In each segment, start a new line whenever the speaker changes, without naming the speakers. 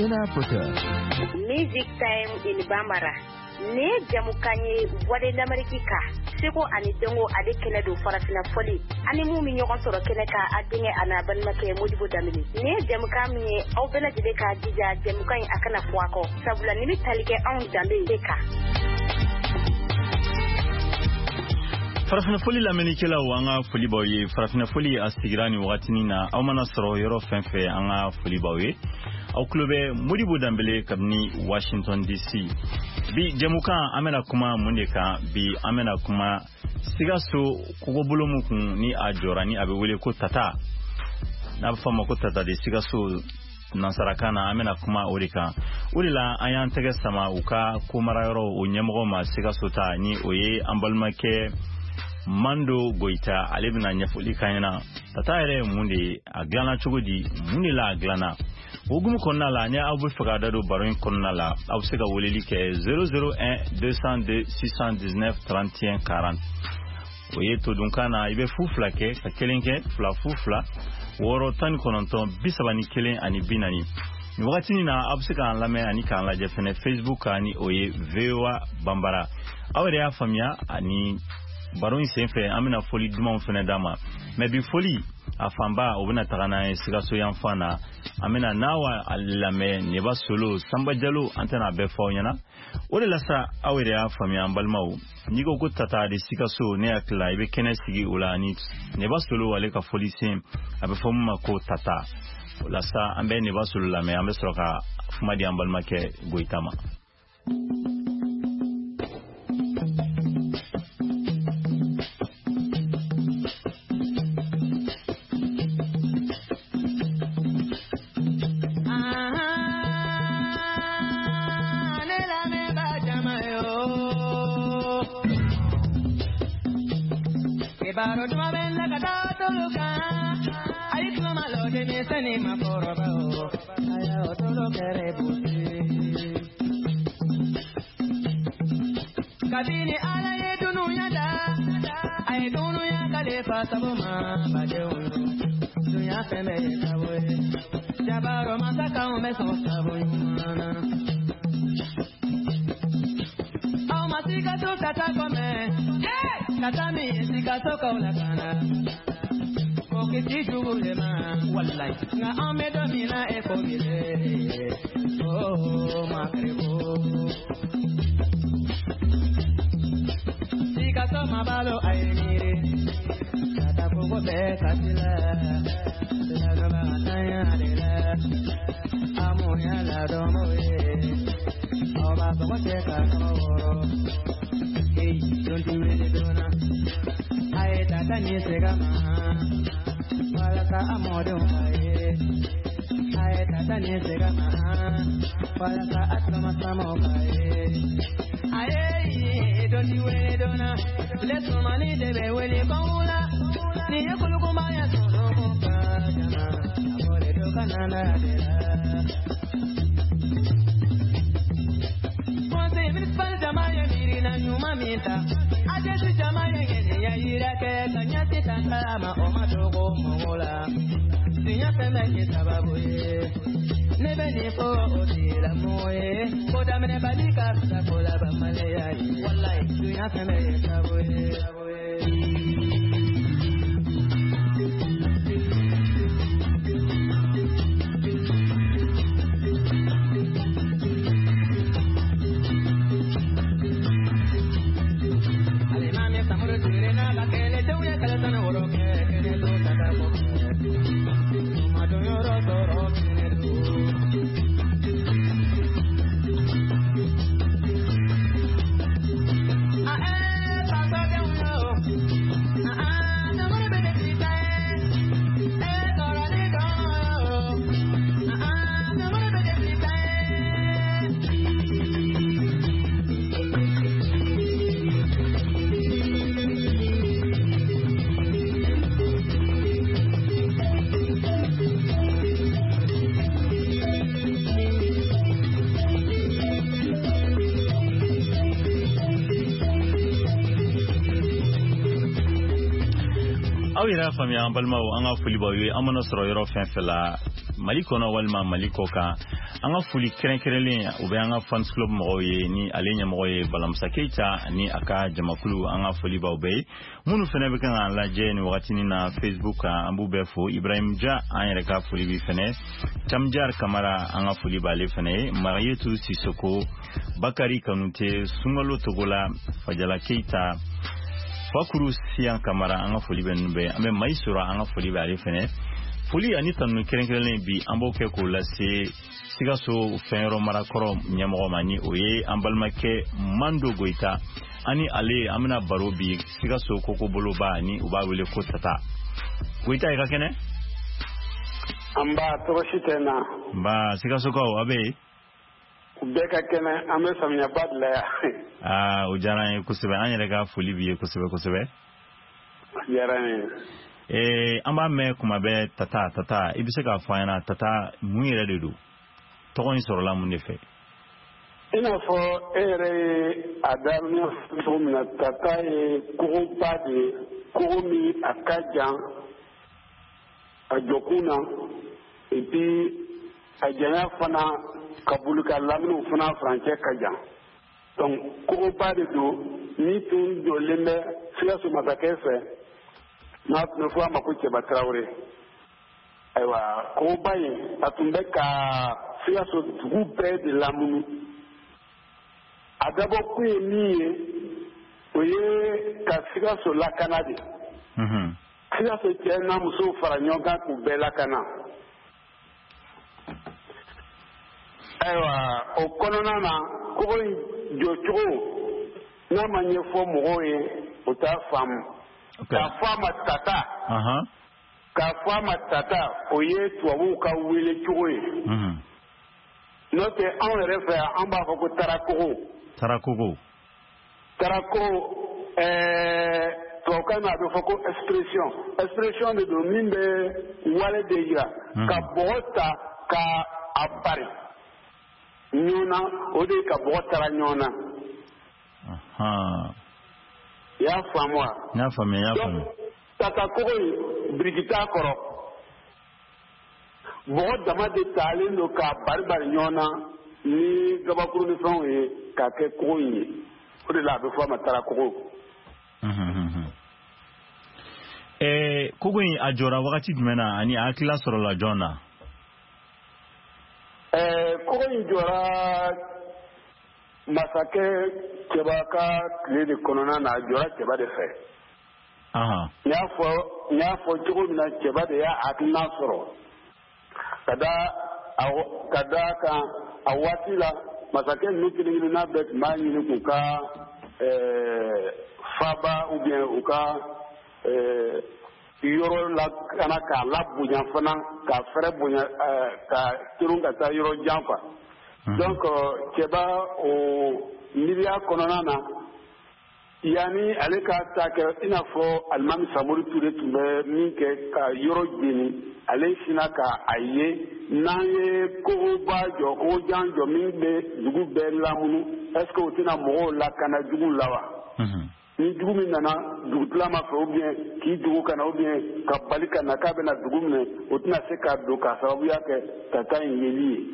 in Africa.
Music Time in Bambara. Ne jamukanye wade d'Amerika. Seko ani dengo ade kene do farafina foli. Ani mu mi nyoko soro kene ka adinge ana banmake modibo damini. Ne jamukami au bela jideka jija jamukanye akana fuako. Sabula nimi talike on dambe deka.
Farafina foli la menikela wanga foli bawe farafina foli asigirani wakatini na au manasoro yoro fenfe anga foli bawe au klube modibo dambele kabni Washington DC. Bi jamuka amena kuma mundeka bi amena kuma sigaso kugobulumu ni ajorani abewele ko tata na fama ko tata de sigaso nasarakana amena kuma orika urila ayan tege sama uka kumarayoro onyemgo ma sigaso ta ni oye ambalmake Mando Goita alebina nyafuli kanyana tata ere munde aglana chugodi munila aglana ogumu konna la nya abu fagada do baron konna la absega woleli ke 001 202 619 31 40 oye to dunkana ibe fufla ke ka kelenke fla fufla woro tan kononton bisabani kelen ani binani ni wakati ni na absega lame ani kan la jefene Facebook ani oye VOA Bambara awere ya famia ani baron senfe amina foli duma fene dama mais bi foli afamba obina tagana sigaso yanfana amina nawa alame neba solo samba jalo antena be fawnyana ole lasa awere afami ambalmaw nigo gutata de sigaso ne akla ibe kenesigi ulani neba solo wale ka foli sem abe fomma ko tata lasa ambe neba solo lame ambe soka fumadi ambalmake goitama
Kabini ala ye dunuya da ay dunuya kale fa sabuma badewu dunya feme sawe jabaro masaka o meso sabo yumana aw masika to tata kome kata mi sika to ko la kana ko kiti jugule ma wallahi nga amedo mina e ko mire oh makrebo Kasoma balo ayinire kata kubo be katila la ba tanya dela amoya la domoye oba ko te ka koro hey don't you really dona ay tata ni segama wala ka amodo ay ay tata ni segama wala ka atma samo ay don't you really dona let's money de be wele baula ni yakulu kuma ya sono ka jama abore do kanana de Ponte municipal jama ya mirina nyuma mita ajesu jama ya ngene ya irake kanyati tangama o madogo mola sinya pemeke sababu ye nebe ni fo odila moye koda mene badika sakola ba malaya wallahi dunya feme saboye ale mame samuro tirena bakele tawya kala tan woroke kene to tata ko madonyo ro
awira fami ambalma anga fuli bawe amana soro yoro fenfela malikono walma malikoka anga fuli keren u be anga fans club mo ye ni alenya mo ye Balamsa Keita ni aka jamakulu anga fuli ba be munu fene be kan la je ni wakati ni na Facebook ambu be fo Ibrahim Ja an reka fuli bi fene Tamjar Kamara anga fuli ba le fene Marietou Sissoko Bakari Kanute Sungalo Togola Fajala Keita Fakuru Sian Kamara anga fuli ben be ame Maisura anga fuli ba le fene fuli ani tanu keren bi ambo ke ko la se Sigaso Fenro Marakoro Nyamoro Mani Oye Ambalmake Mando Goita Ani Ale Amina Barobi Sigaso Koko Boloba Ni Ubawile Kotata Goita eka kene?
Amba Toshitena
Ba Sigaso Ko Abe
Ubeka kene ame samnya badla
ujana kusebe anyereka fuli biye kusebe
yarani
amba me kuma be tata ibise ka fayana tata muire dedu togon sorola mun defe
ina fo ere adamnya fumna tata e kumpade kumi akajan ajokuna epi ajanya fana kabuluka laminu fana franche kajan donc kumpade do ni tun do lembe fiasu matakefe na fo amakuche batrawre aiwa ko baye atumbe ka fiaso groupe de lamunu adabo ku emiye oye ka fiaso la kanade fiaso tena muso faranyoga ku bela kana aiwa o konona na ko jocho na manye fo moye uta fam ka fama tata ka fama tata oye tuwawu ka wele chuwe note an refa an ba fo ko tarakoko to ka na do fo ko expression de domine wale deja ka bota ka apare nyona ode ka bota nyona ya famwa tata koko brigita koro bo dama de tale no ka barbar nyona ni gabakuru ni fon ka ke koyi o de la be fo ma tara koko
koko yi ajora wakati jumena ani akila soro la jona
koko yi jora masake kebaka kile de konona na jora keba de fe nyafo jogo mina keba de ya akina soro kada ka awatila masake nukili na bet mani ni kuka faba ou bien uka yoro la kana ka labunya fana ka fere bunya ka turunga ta yoro jampa donc keba o milia kononana yani aleka take inafo almami samuri ture tumbe minke ka yoro jeni ale sina ka aye naye ko bajo ko janjo mingbe dugu be lamunu est ce que otina mo la kana dugu lawa ni dugu min nana dugu tlama ko bien ki dugu kana ou bien ka balika na ka be na dugu ne otina se ka do ka sababu yake tata yeli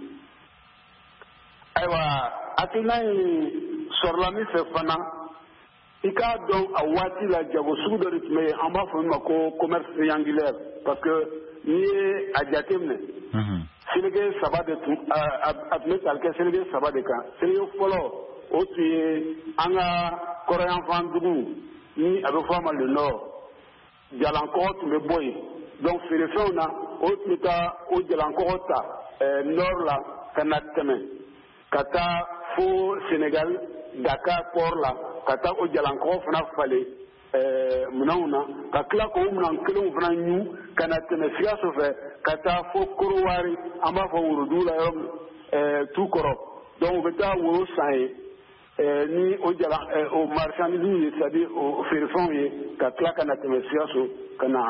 aywa atina sorlami fe fana ika don awati la jago sudo ritme amba fo mako commerce triangulaire parce que ni ajatemne Sénégal sabade tu atme talke Sénégal sabade ka Sénégal folo o tuye anga coréen fandugu ni abe fama le nord jalanko tu me boy donc férefona o tuta o jalanko ta nord la kanateme kata fo Sénégal Dakar port la kata o jalanko fana fale munauna ka kila ko munan kelen fana nyu kana tene fiaso fe kata fo korowari amba fo wurudula tout koro donc beta wuro sai ni o jala o marchandise c'est-à-dire au ferfon ka kila kana tene fiaso kana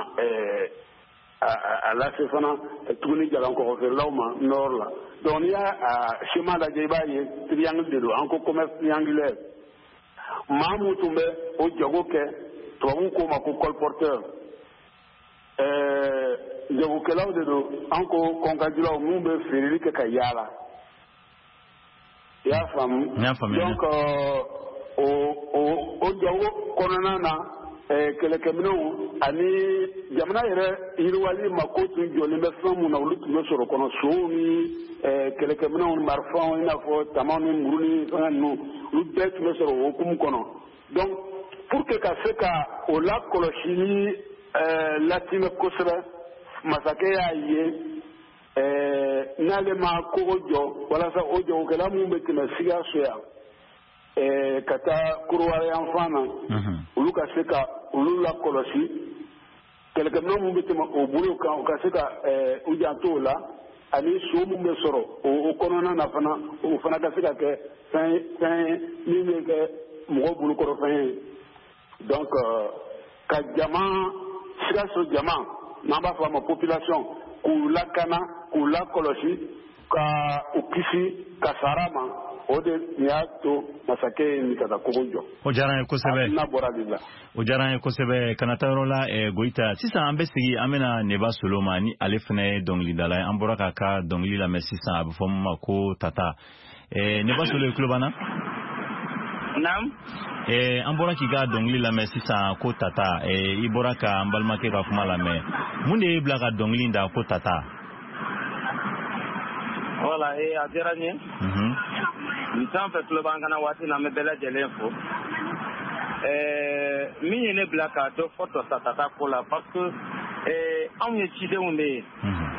à la fana tourner jalanko fe lawma nord la donc il y a chemin la jeba triangle de do encore commerce triangulaire mamu tumbe o jago ke tuwawu ko ma ko colporteur jago ke law de do anko konkajula mu be ferili ke kayala y'a faamu donc o jago kɔnɔna na kɛlɛkɛminɛw ani jamana yɛrɛ yiriwali ma ko tun jɔlen bɛ fɛn mun na olu tun bɛ sɔrɔ kɔnɔ sow ni kɛlɛkɛminɛw ni marifanw i n'a fɔ tama ni muru ni fɛn ninnu olu bɛɛ tun bɛ sɔrɔ o hukumu kɔnɔ donc pour que ka se ka o lakɔlɔsili latinɛ kosɛbɛ masakɛ y'a ye n'ale ma kogo jɔ walasa o jagokɛla minnu bɛ tɛmɛ Sikaso yan ka taa Korowari yan fan na olu ka se ka olu lakɔlɔsi kɛlɛkɛminɛw minnu bɛ tɛmɛ o bolo kan u ka se ka u janto o la ani so minnu bɛ sɔrɔ o kɔnɔna na fana o fana ka se ka kɛ fɛn min bɛ kɛ mɔgɔw bolokɔrɔfɛn ye donc ka jama Sikaso jama n'an b'a fɔ a ma population k'u lakana k'u lakɔlɔsi ka u kisi kasara ma o de y'a to masakɛ ni ka taa kogo jɔ.
O diyara n ye kosɛbɛ.
n'a bɔra de la.
O diyara n ye kosɛbɛ kana taa yɔrɔ la Goyita sisan an bɛ sigi an bɛna Neba Solo ma ni ale fana ye dɔnkilidala ye an bɔra k'a ka dɔnkili lamɛn sisan a bɛ fɔ min ma ko Tata Neba Solo i tulo b'an na.
Naam.
An bɔra k'i ka dɔnkili lamɛn sisan ko Tata i bɔra ka an balimakɛ ka kuma lamɛn mun de y'i bila ka dɔnkili in da ko Tata.
Voilà a diyara n ye. Nin sanfɛ tulo b'an kana waati na an bɛ bɛɛ lajɛlen fo. Min ye ne bila ka dɔ fɔ Tata ko la parce que anw ye cidenw de ye.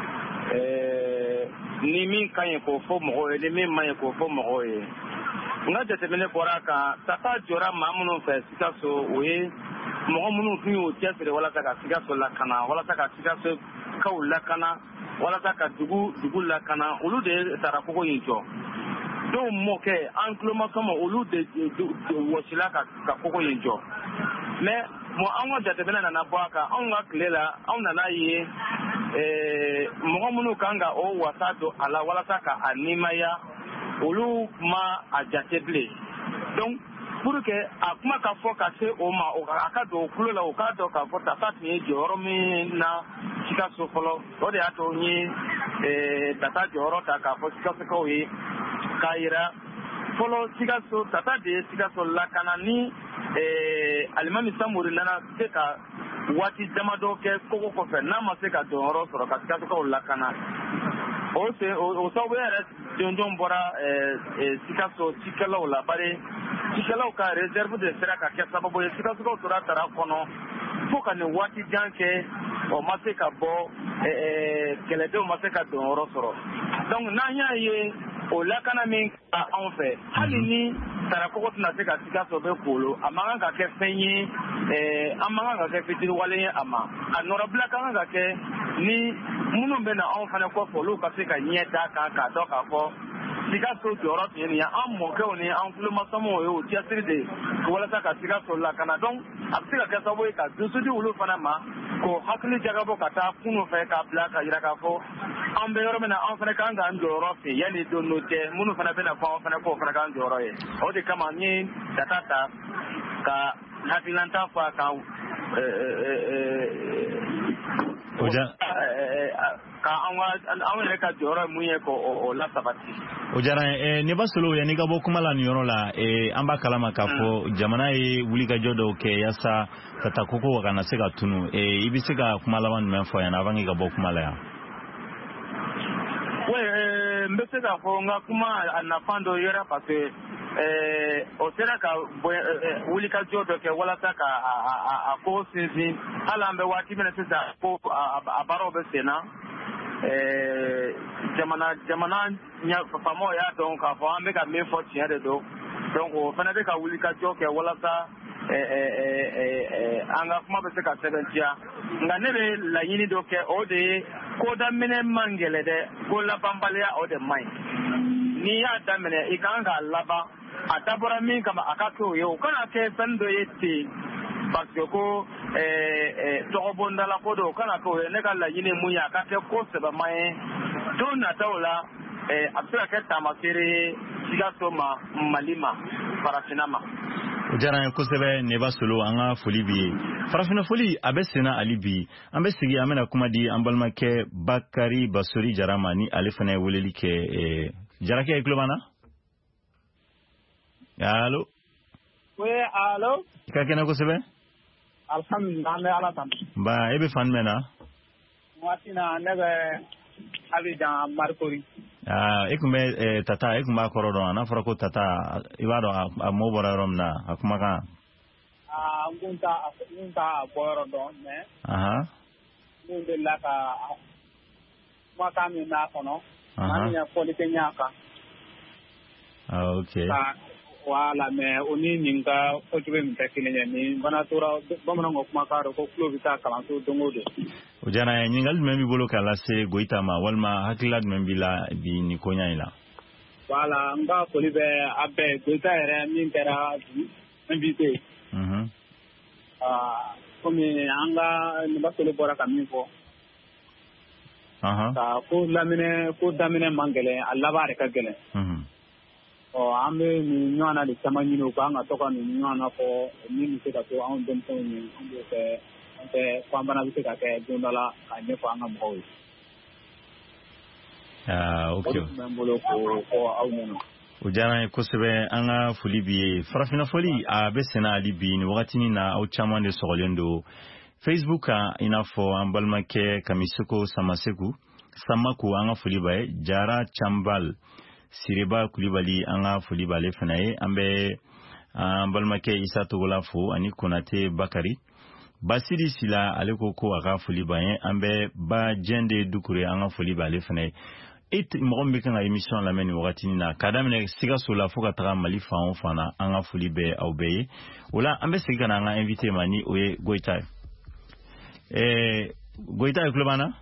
Ni min ka ɲi k'o fɔ mɔgɔw ye ni min man ɲi k'o fɔ mɔgɔw ye. N ka jateminɛ bɔra kan Tata jɔra maa minnu fɛ Sikaso o ye mɔgɔ minnu tun y'o cɛsiri walasa ka Sikaso lakana walasa ka Sikaso kaw lakana walasa ka dugu lakana olu de taara kogo in jɔ. Dɔw mɔkɛ an tuloma kama olu de wɔsila ka kogo in jɔ. Mais an ka jateminɛ nana bɔ a kan anw ka tile la anw nana ye mɔgɔ minnu kan ka o wasa don a la walasa ka a nimaya olu ma a jate bilen. Donc pour que a kuma ka fɔ ka se o ma a ka don o kulo la o k'a dɔn k'a fɔ Tata tun ye jɔyɔrɔ min na Sikaso fɔlɔ o de y'a to n ye Tata jɔyɔrɔ ta k'a fɔ Sikasokaw ye k'a yira fɔlɔ Sikaso Tata de ye Sikaso lakana ni Alimami Samori nana se ka waati damadɔ kɛ kogo kɔfɛ n'a ma se ka jɔyɔrɔ sɔrɔ ka Sikasokaw lakana o sababu yɛrɛ jɔnjɔn bɔra Sikaso cikɛlaw la bari cikɛlaw ka réserve de sera ka kɛ sababu ye Sikasokaw tora tara kɔnɔ fo ka nin waati jan kɛ o ma se ka bɔ kɛlɛdenw ma se ka jɔyɔrɔ sɔrɔ donc n'an y'a ye o lakana min ka anw fɛ hali ni tarakogo tɛna se ka Sikaso bɛ kolo a man kan ka kɛ fɛn ye an man kan ka kɛ fitiriwale ye a ma a nɔrɔbila ka kan ka kɛ ni minnu bɛ na anw fana kɔfɛ olu ka se ka ɲɛ d'a kan k'a dɔn k'a fɔ Sikaso jɔyɔrɔ tun ye nin ye an mɔkɛw ni an tulomasamaw ye o cɛsiri de walasa ka Sikaso lakana donc a bɛ se ka kɛ sababu ye ka dusu di olu fana ma k'o hakili jagabɔ ka taa kunun fɛ k'a bila ka yira k'a fɔ an bɛ yɔrɔ min na an fana kan k'an jɔyɔrɔ fɛ yanni don n'o cɛ minnu fana bɛna fɔ an fana k'o fana k'an jɔyɔrɔ ye o de kama n ye Tata ta ka hakililanta fɔ a kan ka anw yɛrɛ ka jɔyɔrɔ mun ye k'o lasabati.
O diyara n ye Neba Solo yanni ka bɔ kuma la nin yɔrɔ la an b'a kalama k'a fɔ jamana ye wulikajɔ dɔw kɛ yaasa Tata kogo kana se ka tunu i bɛ se ka kuma laban jumɛn fɔ yan avant ka bɔ kuma la yan.
Oui n bɛ se k'a fɔ n ka kuma a nafan dɔ yɛrɛ parce que o sera ka wulikajɔ dɔ kɛ walasa ka a ko sinsin hali an bɛ waati min na sisan ko a baaraw bɛ sen na jamana faamaw y'a dɔn k'a fɔ an bɛ ka min fɔ tiɲɛ de don donc o fana bɛ ka wulikajɔ kɛ walasa an ka kuma bɛ se ka sɛbɛntiya nka ne bɛ laɲini dɔ kɛ o de ye ko daminɛ man gɛlɛ dɛ ko labanbaliya o de man ɲi n'i y'a daminɛ i kan k'a laban a dabɔra min kama a ka kɛ o ye o kana kɛ fɛn dɔ ye ten parce que ko tɔgɔbondala ko don o kana kɛ o ye ne ka laɲini mun ye a ka kɛ ko sɛbɛman ye don nataw la a bɛ se ka kɛ taamasere ye Sikaso ma Mali ma farafinna ma.
O diyara n ye kosɛbɛ Neba Solo an ka foli b'i ye farafinna foli a bɛ senna hali bi an bɛ sigi an bɛna kuma di an balimakɛ Bakari Basori Jara ma ni ale fana ye weleli kɛ Jarakɛ i tulo b'an na. Allo.
Oui, allo.
Ka kena ko sebe?
Alhamdulillah, me ala tan.
Ba ebe fan mena.
Watina nebe Abidjan Marcori.
Ekumbe tata ekumba korodo ana farako tata ibado a mobora romna akumaka.
Ngunta boro don me.
Aha.
Ngunde laka makami na kono. Mani ya polite nyaka.
Okay.
Wala me oni ninga ojuwe mtakile ni bana tora bamana ngokuma ko klo vita kala so dongodo.
Ujana nyingal membi bolo kala se goita ma walma hakilad membi la bi ni konya ila.
Wala nga polibe abe goita ere min tera invité. Comme anga ni basolo bora kamifo. Ta ko damine mangele Allah bare ka gele. Ambe ni nyana de samanyino ko anga toka ni nyana ko ni se ka to an dem ko ni ambe se kwambana bise ka ke dondala ka ne ko anga mo.
Okay.
Mbolo ko awuno.
Ujana kosebe anga fulibi farafina foli a besena alibi ni wakati ni na au chama de sogolendo Facebook inafo ambalmake kamisuko samaku anga fulibae jara chambal siriba kulibali anga fulibale fanaye ambe ambalmake isa togolafo ani konate bakari basiri sila aleko ko aga fulibae ambe ba jende dukure anga fulibale fanaye it mogombe kan émission la meni wakati ni na kadamne siga sola foka tra mali faon fana anga fulibe au beye wala ambe siga na anga invité mani oye goita goita klubana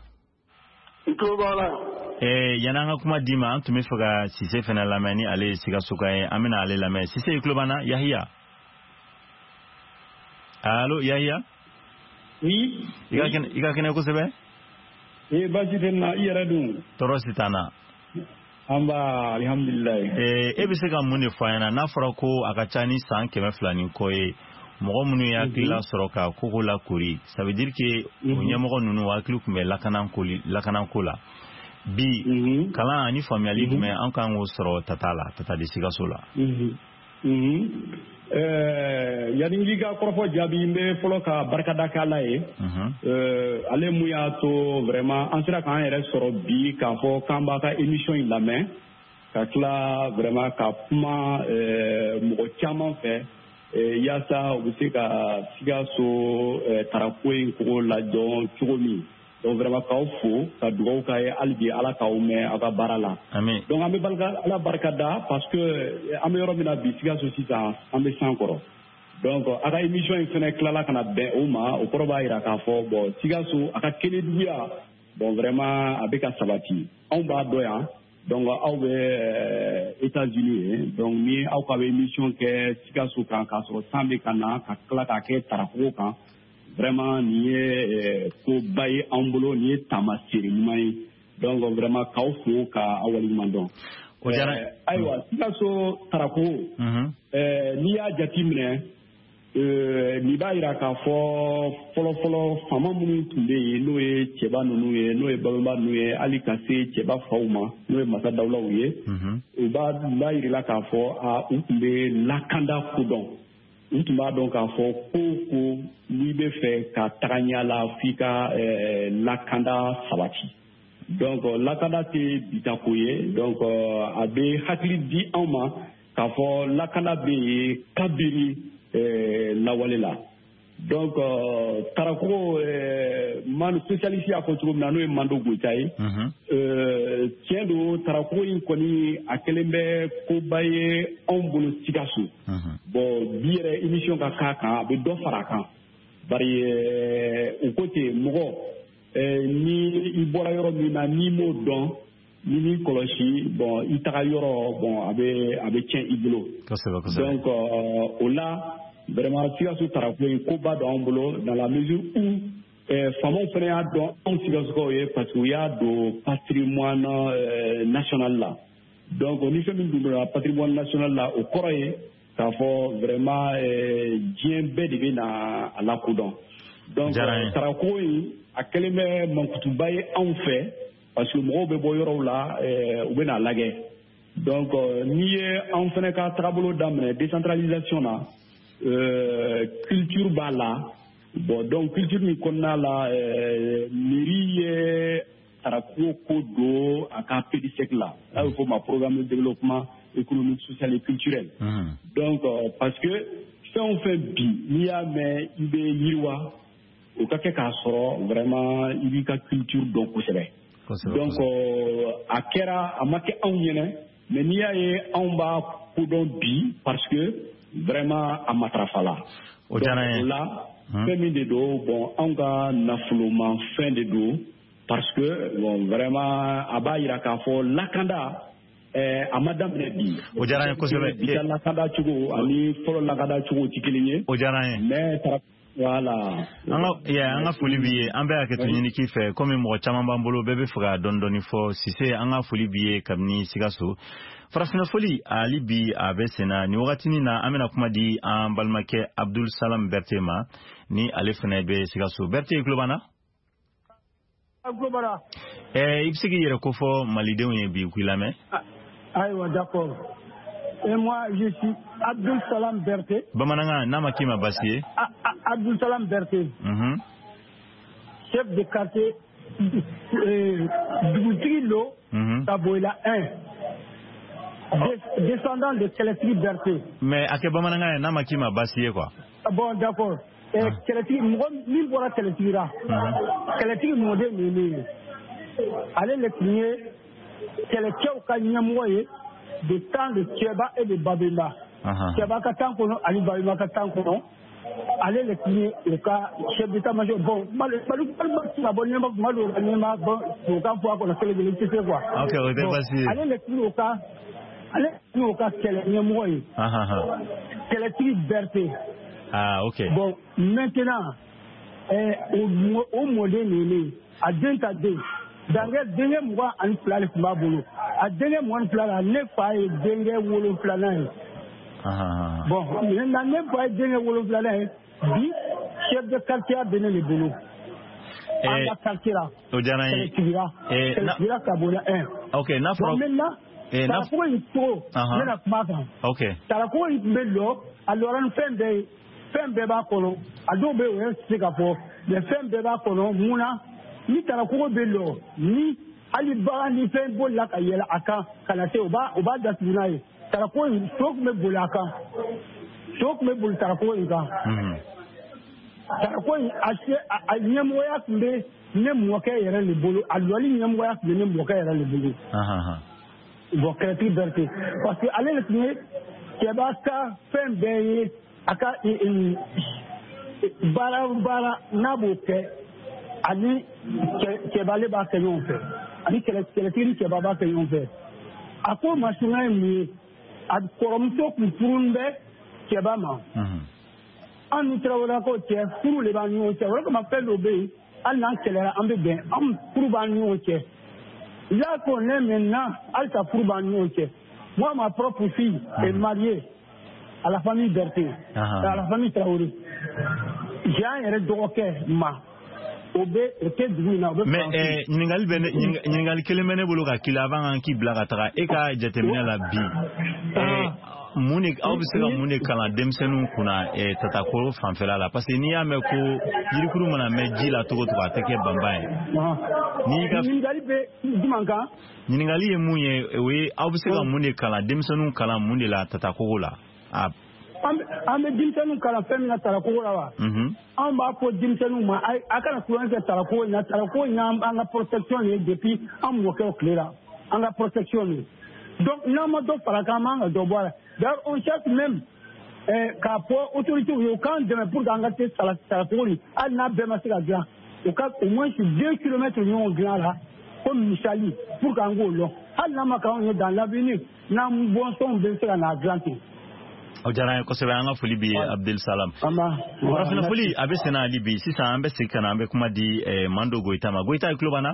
yananga kuma dima antume foka sise fena la meni ale siga soka amena ale la meni sise klubana yahia allo yahia
oui
iga kene ko sebe
bajitenna iyara dum
torositana
amba alhamdulillah
ebe se ka mun de fayana na fara ko akachani san keme flani ko e mogo munu ya kila soroka koko la kuri ça veut dire que onye mogo nunu wa klu kumbe lakanan kola bi kala ani family me an kan wo soro tata de siga sola
yani ga korfo jabi mbe folo ka barkada kala e ale muya to vraiment ansira kan ere soro bi ka fo kamba ka émission la main ka kla vraiment ka kuma mo chama fe yasa ubuse ka siga so tarakoi ko la don chomi donc vraiment ka fo ka dugaw ka albi ala ka o me aka barala
amen
donc ambe balga ala barkada parce que ambe yoro mina bi siga so sita ambe sankoro donc aka émission fene klala kana be o ma o koroba ira ka fo bon siga so aka kene duya bon vraiment abeka sabati on ba doya donc aw be États-Unis donc ni aw ka émission ke siga so kan ka so sambe kana ka kala ka ke tarako kan vraiment ni ko baye ambolo ni tamasiri mai donc vraiment kaufo ka awali mandon
ko jara
aywa siga so tarako ni ya jatimne ni ba ira ka fo folo fama munu tumbe no e cheba nunu e no e baba nu e ali kase cheba fauma no e masa dawla uye ba ira ka fo a umbe lakanda kudon ntuma donc a fɔ ko n'i bɛ fɛ ka tagaɲa la f'i ka lakanda sabati donc lakanda tɛ bitako ye donc a bɛ hakili di anw ma k'a fɔ lakanda bɛ yen kabiri lawale la donc tarako man socialiste y'a fɔ cogo min na n'o ye Mando Goita ye tiɲɛ don tarako in kɔni a kɛlen bɛ koba ye anw bolo Sikaso bon bi yɛrɛ émission ka k'a kan a bɛ dɔ fara a kan bari o ko ten mɔgɔ ni i bɔra yɔrɔ min na n'i m'o dɔn ni m'i kɔlɔsi bon i taga yɔrɔ bon a bɛ tiɲɛ i bolo donc o la vraiment Sikaso tarako in koba dɔ anw bolo dans la mesure où faamaw fana y'a dɔn anw Sikasokaw ye parce que u y'a don patrimoine national la donc ni fɛn min donna patrimoine national la o kɔrɔ ye k'a fɔ vraiment diɲɛ bɛɛ de bɛ na a lakodɔn donc tarako in a kɛlen bɛ mankutuba ye anw fɛ parce que mɔgɔw bɛ bɔ yɔrɔw la u bɛ n'a lajɛ Donc ni en fana ka tabolo d'amne décentralisation na culture ba la bon donc culture ni konna la mairie tarako kodo aka pédisec là il faut ma programme de développement économique social et culturel donc parce que si on fait bi ni a mais ibe yirwa o ka ke ka soro vraiment ibi ka culture donc c'est donc a kera amake anyene mais ni a on va kodon bi parce que vraiment a matrafala donc là femi de do bon on ga nafuluma fin de do parce que bon vraiment aba ira ka fo lakanda a madame bi
o jara ko sebe
lakanda chugo ani folo lakanda chugo tikiliye
o jara
mais voilà
anga foli biye ambe aketunyini kife comme mo chama mbambolo bebe fuga dondoni fo sise anga foli biye kamni sigaso farafina foli ali bi abesena ni wakati na amena kuma di balmake Abdul Salam Bertema ni alefene be sigaso Berte globana ibsigi yere ko fo malideu bi kuilame
aywa d'accord. Et moi, je suis Abdul Salam Berté.
Bamananga, Namakima Bassier.
Abdul Salam Berté. Chef de quartier Doutrilo, Taboila 1. Descendant de Kélétri Berté.
Mais à quel Bamananga, Namakima Bassier, quoi?
Bon, d'accord. Kélétri, mille voilà Kélétri là. Kélétri, mon Dieu, allez le clier, Kélétri au Kanyamoué. De temps de Tcheba et de Babema. Tcheba Katankono, Ali Babema Katankono, allez le clier, le cas, chef d'état-major. Bon, allez le clier au cas, Kélétri Berté.
Ah, ok.
Bon, maintenant, au modèle, à Dentadé. Dans le dernier mois, on a fait le à dernier mois, on a fait le dernier wolo. Bon, on a pas le dernier wolo. Dit, chef de quartier a donné le boulot. À la quartier là. C'est le Kira Kabola 1.
Ok, maintenant,
ça pour une trop.
Ok.
Ça pour une belle alors on fait des bébés colons. Adobe, c'est capable. Les femmes bébés colons, mouna. Ni tarako bello ni ali ba ni fe bolla ka yela aka kana te oba da tunai tarako sok me bolaka sok me bol tarako inga tarako ache anyemo ya kumbe ne moke yere le bolo alwali nyemo ya kumbe ne moke yere le bolo bo créatif berté parce que aller le tine ke ba ka fembe aka bara naboke ani kebale ba kayon fe ani keletiri kebaba kayon fe ako masuna mi ad koromto ku purunde kebama an trawala ko che furu le ba nyo che wala ko ma pelo be an nan kelera ambe ben am furu ba nyo che là qu'on est maintenant alta furu ba nyo che moi ma propre fille est mariée à la famille Berté à la famille Traoré j'ai un doke ma
mais ningal kelemene bolo ka kilavan ki blaga tara e ka jatemina la bi munik aw bisega munik kala demsenu kuna tatakoro fanfela la parce que ni ame ko yirikuru mana me jila togo to ateke bambaye ni ga ningali be dimanka ningali e munye we aw bisega munik kala demsenu kala munila tatakoro la
ame dimsenu kala femina tarako lawa an ba ko dimsenu ma akana kulanke tarako na anga protection depuis an mo ke cléra anga protection donc nama do faraka manga do bola d'ailleurs on cherche même ka pour autorité yo kan de pour ganga te tarako ni an na be ma sika grand au cas au moins 2 km ni grand là comme Michali pour gango lo an na ma ka on dans l'avenir na bon son be sika na grand.
O jara ko sebe anga fuli bi Abdul Salam warafina fuli abesena libi sisa ambe sikana ambe kuma di mando goita iklobana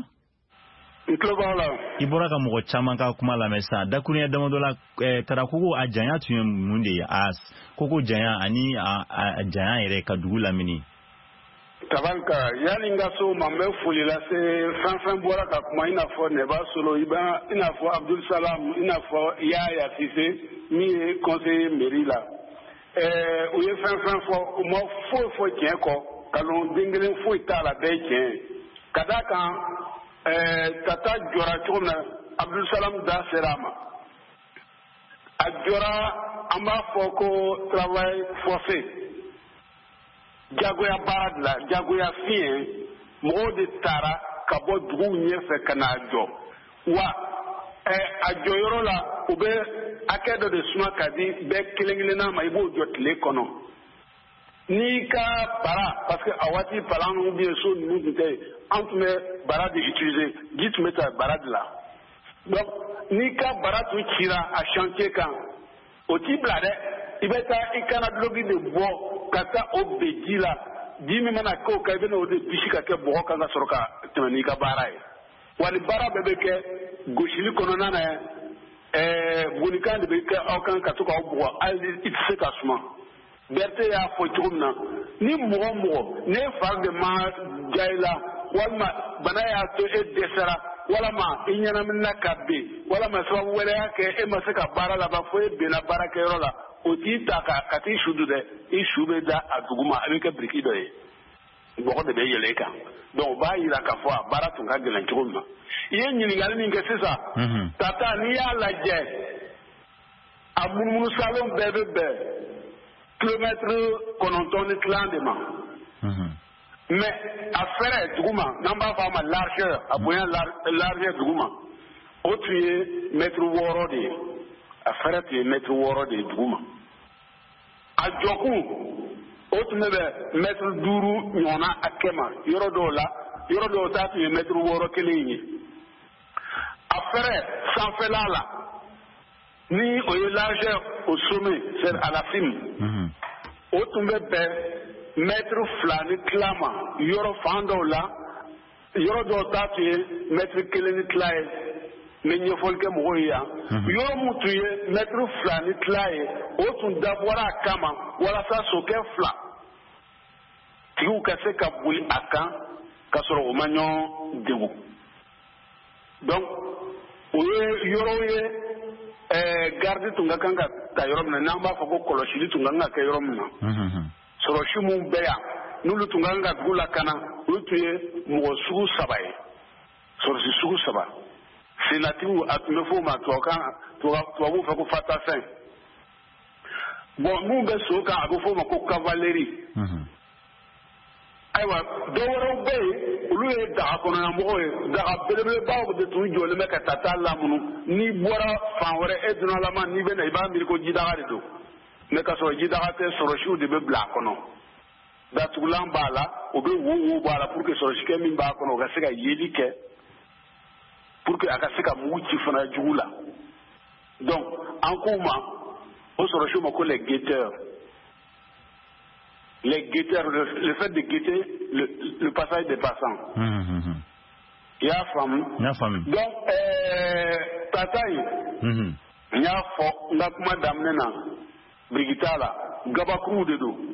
ibora ka mo chama ka kuma la mesa dakuni ya damodola tarakugo ajanya tuye munde as koko janya ani ajanya ere ka dugula mini
Tabanka yalinga so mambe fuli la se fanfan bora ka kuma ina fo ne ba solo iba ina fo Abdul Salam ina fo Yaya Cissé mi conseiller mairie la o ye fanfan fo mo fo tien ko kalon dingelen fo itala be tien kadaka tata jora chona Abdul Salam da serama a jora amba fo ko travail forcé jagoya baara la jagoya fiɲɛ mɔgɔw de taara ka bɔ duguw ɲɛfɛ ka n'a jɔ wa a jɔyɔrɔ la u bɛ hakɛ dɔ de suma ka di bɛɛ kelen kelenna ma i b'o jɔ tile kɔnɔ n'i ka bara parce que a waati palan ninnu bɛ so ninnu tun tɛ yen an tun bɛ bara de utiliser ji tun bɛ ta bara de la donc n'i ka bara tun cira a chantier kan o t'i bila dɛ i bɛ taa i kana duloki de bɔ ka taa o bɛ ji la ji min mana k'o kan i bɛna o de bisi ka kɛ bɔgɔ kan ka sɔrɔ ka tɛmɛ n'i ka baara ye wa ni baara bɛɛ bɛ kɛ gosili kɔnɔna na bolikan de bɛ kɛ aw kan ka to k'aw bugɔ hali i tɛ se ka suma Berthe y'a fɔ cogo min na ni mɔgɔ o mɔgɔ ne fari de ma ja i la walima bana y'a to e dɛsɛra walima i ɲɛnamina ka ben walima sababu wɛrɛ y'a kɛ e ma se ka baara laban fo e benna baarakɛyɔrɔ la o t'i ta ka t'i su dun dɛ i su bɛ da a duguma a bɛ kɛ biriki dɔ ye bɔgɔ de bɛ yɛlɛ i kan donc o b'a yira k'a fɔ a baara tun ka gɛlɛn cogo min na i ye ɲininkali min kɛ sisan tata n'i y'a lajɛ a munumunu salon bɛɛ bɛ bɛn kilomɛtiri 9 ni tilan de ma mais a fɛrɛ duguma n'an b'a fɔ a ma largeur a bonya largeur duguma o tun ye mètre 6 de ye a fɛrɛ tun ye mètre 6 de ye duguma a jɔkun o tun bɛ bɛn mètre 5 ɲɔgɔnna hakɛ ma yɔrɔ dɔw ta tun ye mètre 6 kelen ye a fɛrɛ sanfɛla la ni o ye largeur au sommet c'est à la cime o tun bɛ bɛn mètre 2 ni tila ma yɔrɔ fan dɔw la yɔrɔ dɔw ta tun ye mètre 1 ni tila ye ne ɲɛfɔli kɛ mɔgɔw ye yan yɔrɔ min tun ye mètre 2 ni tila ye o tun dabɔra a kama walasa sokɛ 2 tigiw ka se ka boli a kan ka sɔrɔ o ma ɲɔgɔn degun donc o ye yɔrɔw ye garde tun ka kan ka ta yɔrɔ min na n'an b'a fɔ ko kɔlɔsili tun ka kan ka kɛ yɔrɔ min na sɔrɔsi minnu bɛɛ yan n'olu tun ka kan ka dugu lakana olu tun ye mɔgɔ sugu 3 ye sɔrɔsi sugu 3 senatigiw a tun bɛ fɔ o ma tubabuw fɛ ko fantasin bon n'u bɛ so kan a bɛ fɔ o ma ko cavalerie ayiwa dɔw wɛrɛw bɛ yen olu ye daga kɔnɔnamɔgɔw ye daga belebelebaw de tun jɔlen bɛ ka tata lamunu n'i bɔra fan wɛrɛ e dunnalama n'i bɛ na i b'a miiri ko jidaga de don mais ka sɔrɔ jidaga tɛ sɔrɔsiw de bɛ bila a kɔnɔ datugulan b'a la o bɛ wo b'a la pour que sɔrɔsikɛ min b'a kɔnɔ o ka se ka yeli kɛ pour que a ka se ka mugu ci fana jugu la donc an k'u ma o sɔrɔsiw ma ko les guetteurs le fait de guetter le passage des passants i y'a faamu donc tata ye n y'a fɔ n ka kuma daminɛ na biriki t'a la gabakuruw de don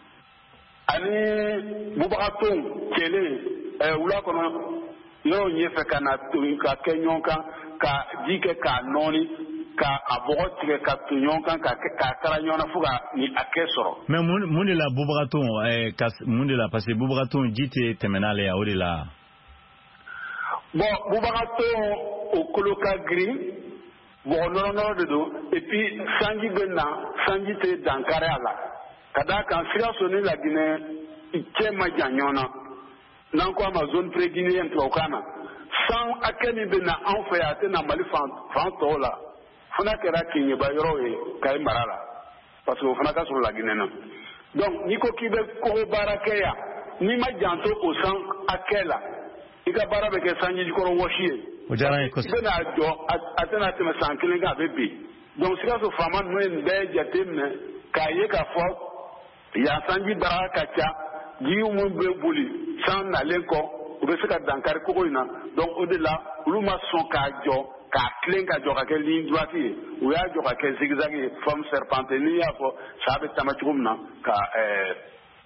ani bubagatɔnw cɛlen wula kɔnɔ yɔrɔ ɲɛfɛ ka na ka kɛ ɲɔgɔn kan ka ji kɛ k'a nɔɔni ka a bɔgɔ tigɛ ka ton ɲɔgɔn kan k'a kala ɲɔgɔn na fo ka ni hakɛ sɔrɔ. mais mun de la bubagatɔnw mun de la parce que bubagatɔnw ji tɛ tɛmɛ n'ale ye o de la. bon bubagatɔnw o kolo ka girin bɔgɔ nɔrɔ de don et puis sanji bɛ na sanji tɛ dankari a la ka d'a kan Sikaso ni Laginɛ cɛ ma jan ɲɔgɔn na n'an ko a ma zone pré-guinéenne tubabukan na san hakɛ min bɛ na anw fɛ yan a tɛ na Mali fan tɔw la fana kɛra Keɲeba yɔrɔ ye Kayi mara la parce que o fana ka sɔrɔ Laginɛ na donc n'i ko k'i bɛ kogo baara kɛ yan n'i ma janto o san hakɛ la i ka baara bɛ kɛ sanji kɔrɔ wɔsi ye o diyara n ye kosɛbɛ i bɛna jɔ a tɛna tɛmɛ san 1 kan a bɛ bin donc Sikaso faama ninnu ye nin bɛɛ jateminɛ k'a ye k'a fɔ yan sanji baara ka ca jiw mun bɛ boli san nalen kɔ u bɛ se ka dankari kogo in na donc o de la olu ma sɔn k'a jɔ k'a tilen ka jɔ ka kɛ ligne droite ye u y'a jɔ ka kɛ zigzag ye forme serpentée n'i y'a fɔ sa bɛ taama cogo min na ka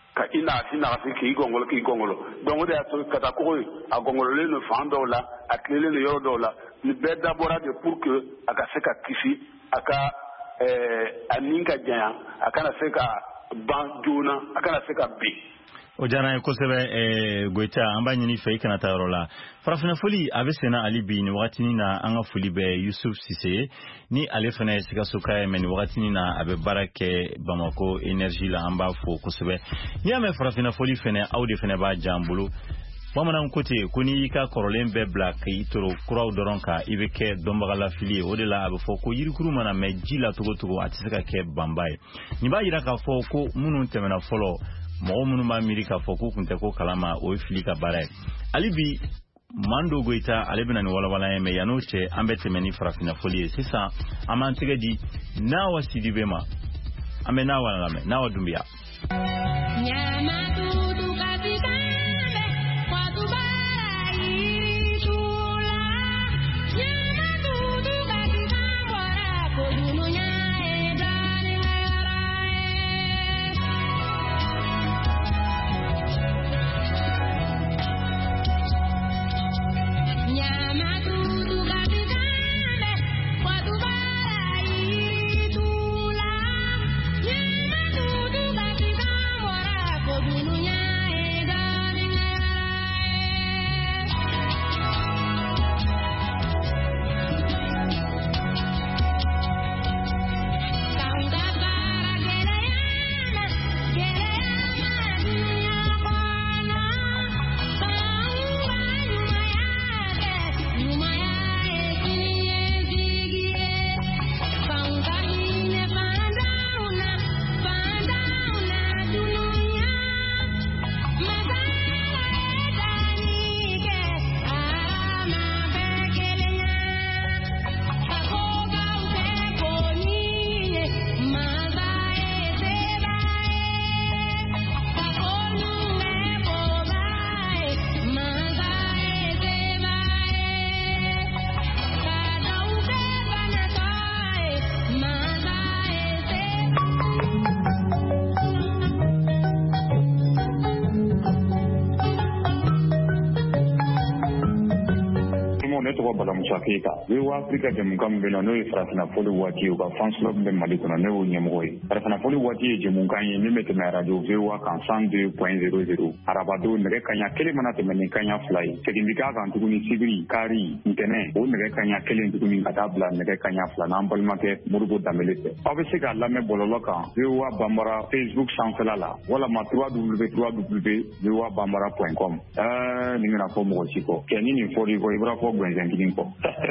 ka ina sina ki gongolo donc de ato kata ko a gongolo le no fando la atlele le yodo la ni beda bora de pour que aka seka kisi aka aninka jaya aka na seka ban jona aka na seka bi
o jana ko sebe goita amba nyini fe kana tarola farafina foli abesena ali bi ni wakati na anga foli be Yusuf Sise ni ale fana sika suka men wakati na abe barake Bamako energy la amba fo ko sebe ya me farafina foli fene awde fene ba jambulu bamanan kote kuni ka korolen be black itoro kuraw doronka ibeke dombagala fili o de la abe fo ko yirikuru mana me jila togo atisaka ke bambaye ni ba yira ka fo ko munun temena folo mɔgɔ minnu b'a miiri k'a fɔ k'u kun tɛ ko kalama o ye fili ka baara ye hali bi Mando Goita ale bɛna ni walawala ye mais yan'o cɛ an bɛ tɛmɛ ni farafina foli ye sisan an b'an tɛgɛ di Nawa Sidibe ma an bɛ Nawa lamɛn Nawa Dumbiya
Afrika. Wewa Afrika jamunkan bena no farafina foli wati ka France Club be Mali kono ne wo nyemgo yi. Farafina foli wati jamunkan yi mi mete na radio Wewa kan 102.00. Arabado nege kanya kele mana te meni kanya fly. Sekindika kan tukuni sibiri kari intene o nege kanya kele tukuni katabla nege kanya fly na ambalma ke murugo damelete. Obese ka lame bololo kan Wewa Bambara Facebook sanfela la wala ma www.wewabambara.com. Ninga fo mo chiko. Kenini foli ko ibra fo gwenzen kidinko.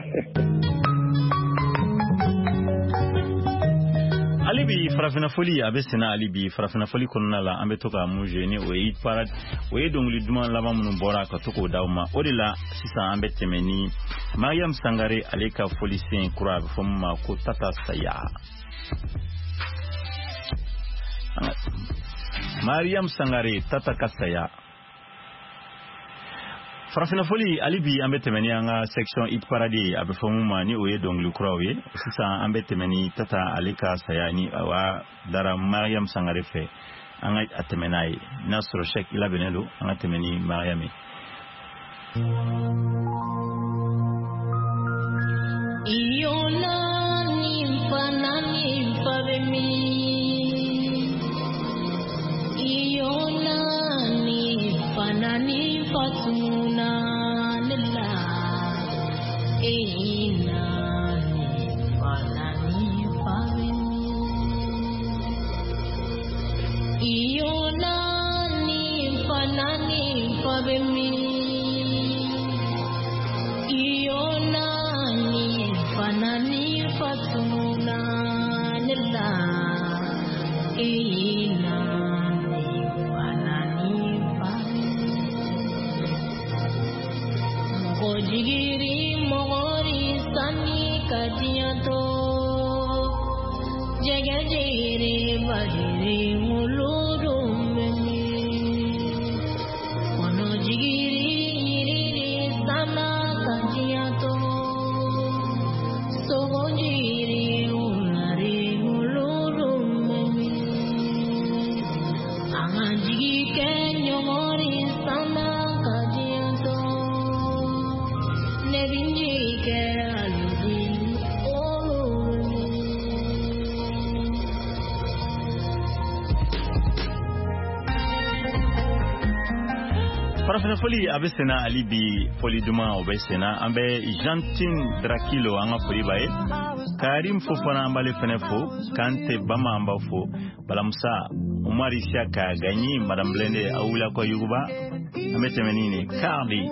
Alibi farafina foli abesena alibi farafina foli konna la ambe toka muje ni o yi parad o yi dongli duma laba munun bora ka toko dawma o de la sisa ambe temeni Mariam Sangare aleka foli sen kura fomma ko tata saya Mariam Sangare tata kasaya farafina foli alibi ambe temeni anga section it parade abe fomuma ni oye donglu krawe sisa ambe temeni tata alika sayani wa dara Mariam Sangare fe anga atemenai nasro shek ila benelo anga temeni Mariam
Iona ni paremi Iona ni panani fatuna nella Ina ni panani paremi Iona ni panani paremi Iona ni panani fatuna nella Ina Jigiri mogori sani kadiyato jaga jere bahiri muluru meni kono jigiri sana kadiyato sogo jiri ulari muluru meni anga jigiri
farafina foli abe sena ali bi foli duma obe sena ambe Jantin Drakilo anga foli bae Karim Fofana ambale fenefo Kante Bama ambafo Balamusa Umari Siaka Ganyi Madame Blende Aula kwa Yuguba amete menini Cardi.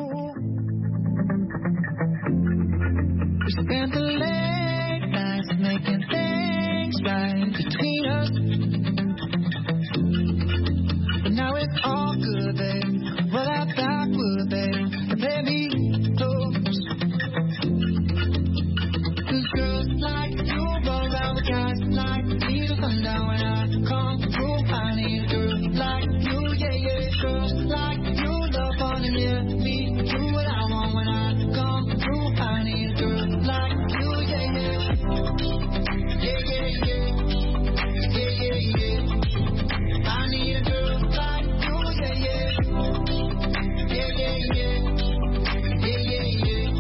We spent the late nights making things right between us, but now it's all good, babe. Well, I thought would, babe, and play me close. 'Cause girls like you go around with guys like me to come down when I come through. I need girls like you, yeah, yeah. Girls like you love fun and yeah, me do what I want when I come through. I need girls like you, yeah, yeah. Yeah, yeah, yeah. Yeah, yeah, yeah. I need a girl like you, yeah, yeah. Yeah, yeah, yeah. Yeah, yeah,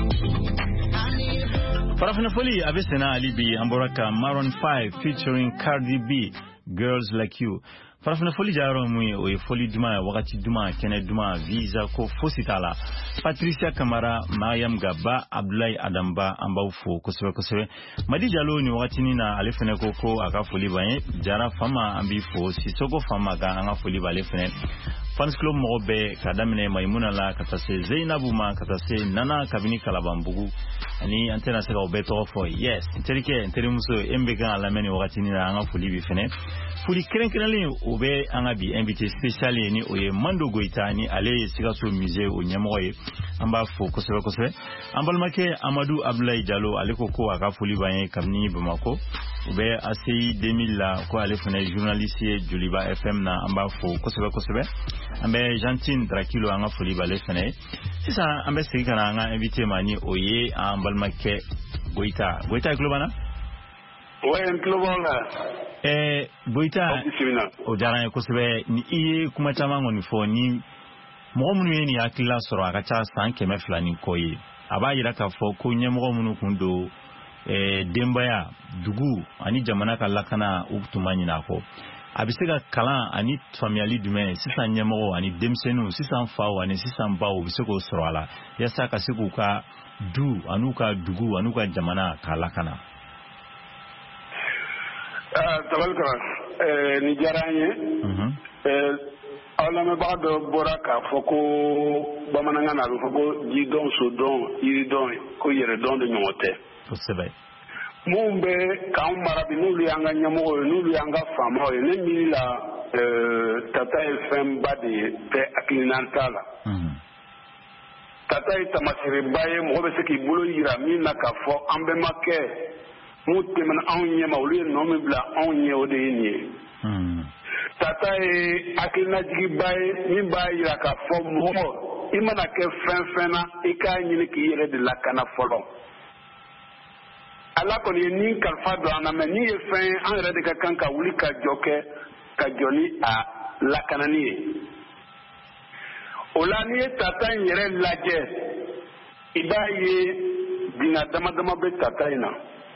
yeah. I need a girl.
Farafina foli abe sena ali bi amboraka Maroon 5 featuring Cardi B, Girls Like You. Farafina foli jaro mui o foli duma wakati duma kene duma visa ko fositala Patricia Kamara Mariam Gaba Abdoulaye Adamba ambawfo kosebe Madi Jalo ni wakati nina alefene koko aka foli baye jara fama ambifo sisoko fama ga anga foli ba alefene Fans Club Mobe kadamine Maimuna la katase Zainabu ma katase Nana kabini kalabambugu ani antena sega obeto fo yes interi muso embega alameni wakati nina anga foli bifene foli krenkrele obe anga bi invité spécial ni oye Mando Goita ni ale Sikaso musée o nyamoye amba fo kosebe ambalmake Amadou Abdoulaye Diallo ale koko aka foli baye kamni Bamako obe ACI 2000 la ko ale fene journaliste Joliba FM na amba fo kosebe ambe Jantin Drakilo anga foli bale fene sisa ambe sikana anga invité mani oye ambalmake Goita globana
ouais globana
Goita o jarane kosebe ni iye kuma chamango ni fo ni mo munu ni akila soro akacha sanke meflani koyi aba yira ka fo ko nyemo munu kundo dembaya dugu ani jamana ka lakana uktumani nako abisega kala ani familiali dume sisa nyemo ani demsenu sisa mfawo ani sisa mbawo biseko soro ala yasa ka siku ka du anuka dugu anuka jamana ka lakana
tabalka ni jaranye ala me bado boraka foko bamananga na foko jidon sodon iridon ko yere don de nyote
sebe
mumbe ka marabi nulu yanga nyamo nulu yanga fama ne mi la tata FM badi te akilinantala tata itamasire baye mo be seki bulo yira mi na ka fo ambe make mutte man anye mawli no me bla anye ode ni tata akilina jigi baye mi baye yira ka fo mo imana ke fenfena ika nyini ki yere de lakana folo ala ko ni kalfa do ana me ni fen an re de ka kanka wuli ka joke ka joni a lakana ni ola ni tata yere laje ibaye dinga dama be tata ina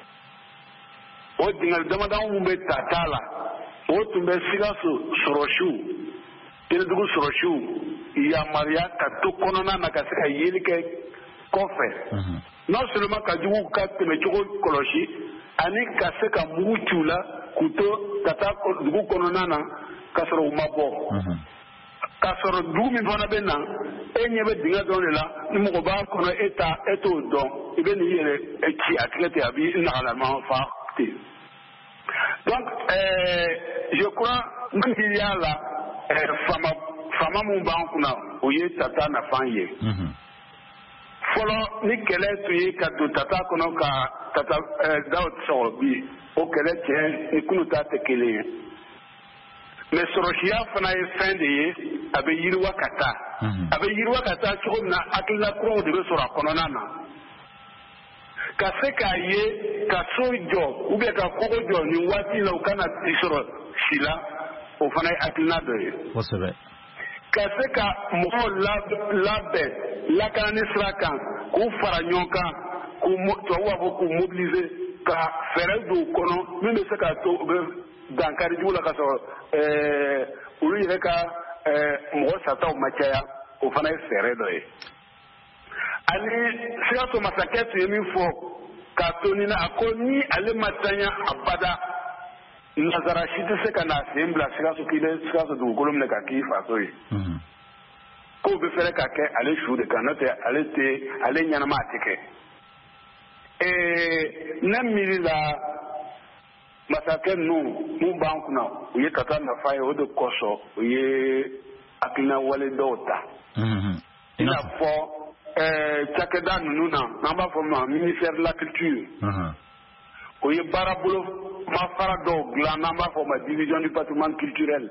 o dinga dama be tata la o tumbe siga soroshu ile dugu soroshu ya maria ka to konona na ka sika yelike kofe non seulement ka jugu ka teme jogo koloshi ani ka sika muchula kuto tata dugu konona na ka soro mabo ka soro dugu mi fana be na enyebe dinga don la ni mo ba kono eta eto don ibe ni yere eki atlete abi na la ma fa donc je crois qu'il y a là fama mun b'an kunna o ye tata nafa ye fɔlɔ ni kɛlɛ tun ye ka don tata kɔnɔ ka tata daw sɔrɔ bi o kɛlɛ tiɲɛ ni kunu ta tɛ kelen ye mais sɔrɔsiya fana ye fɛn de ye a bɛ yiriwa ka taa cogo min na hakilina kuraw de bɛ sɔrɔ a kɔnɔna na ka se k'a ye ka so jɔ ou bien ka kogo jɔ nin waati la u kana i sɔrɔ si la o fana ye hakilina dɔ ye
kosɛbɛ
ka se ka mɔgɔw labɛn lakanani sira kan k'u fara ɲɔgɔn kan tubabuw b'a fɔ k'u mobiliser ka fɛɛrɛ don u kɔnɔ min bɛ se ka to u bɛ dankari jugu la ka sɔrɔ olu yɛrɛ ka mɔgɔ sataw ma caya o fana ye fɛɛrɛ dɔ ye ani Sikaso masakɛ tun ye min fɔ k'a to nin na a ko ni ale ma tanya abada nazara si tɛ se ka na sen bila Sikaso k'i bɛ Sikaso dugukolo minɛ ka k'i faso ye k'o bɛ fɛrɛ ka kɛ ale su de kan n'o tɛ ale ɲɛnama a tɛ kɛ ne miiri la masakɛ ninnu mun b'an kunna u ye ka taa nafa ye o de kosɔn u ye hakilina wale dɔw ta i n'a fɔ cakɛda ninnu na n'an b'a fɔ ma ministère de la culture o ye baarabolo mafara dɔw dilan n'an b'a fɔ ma division du patrimoine culturel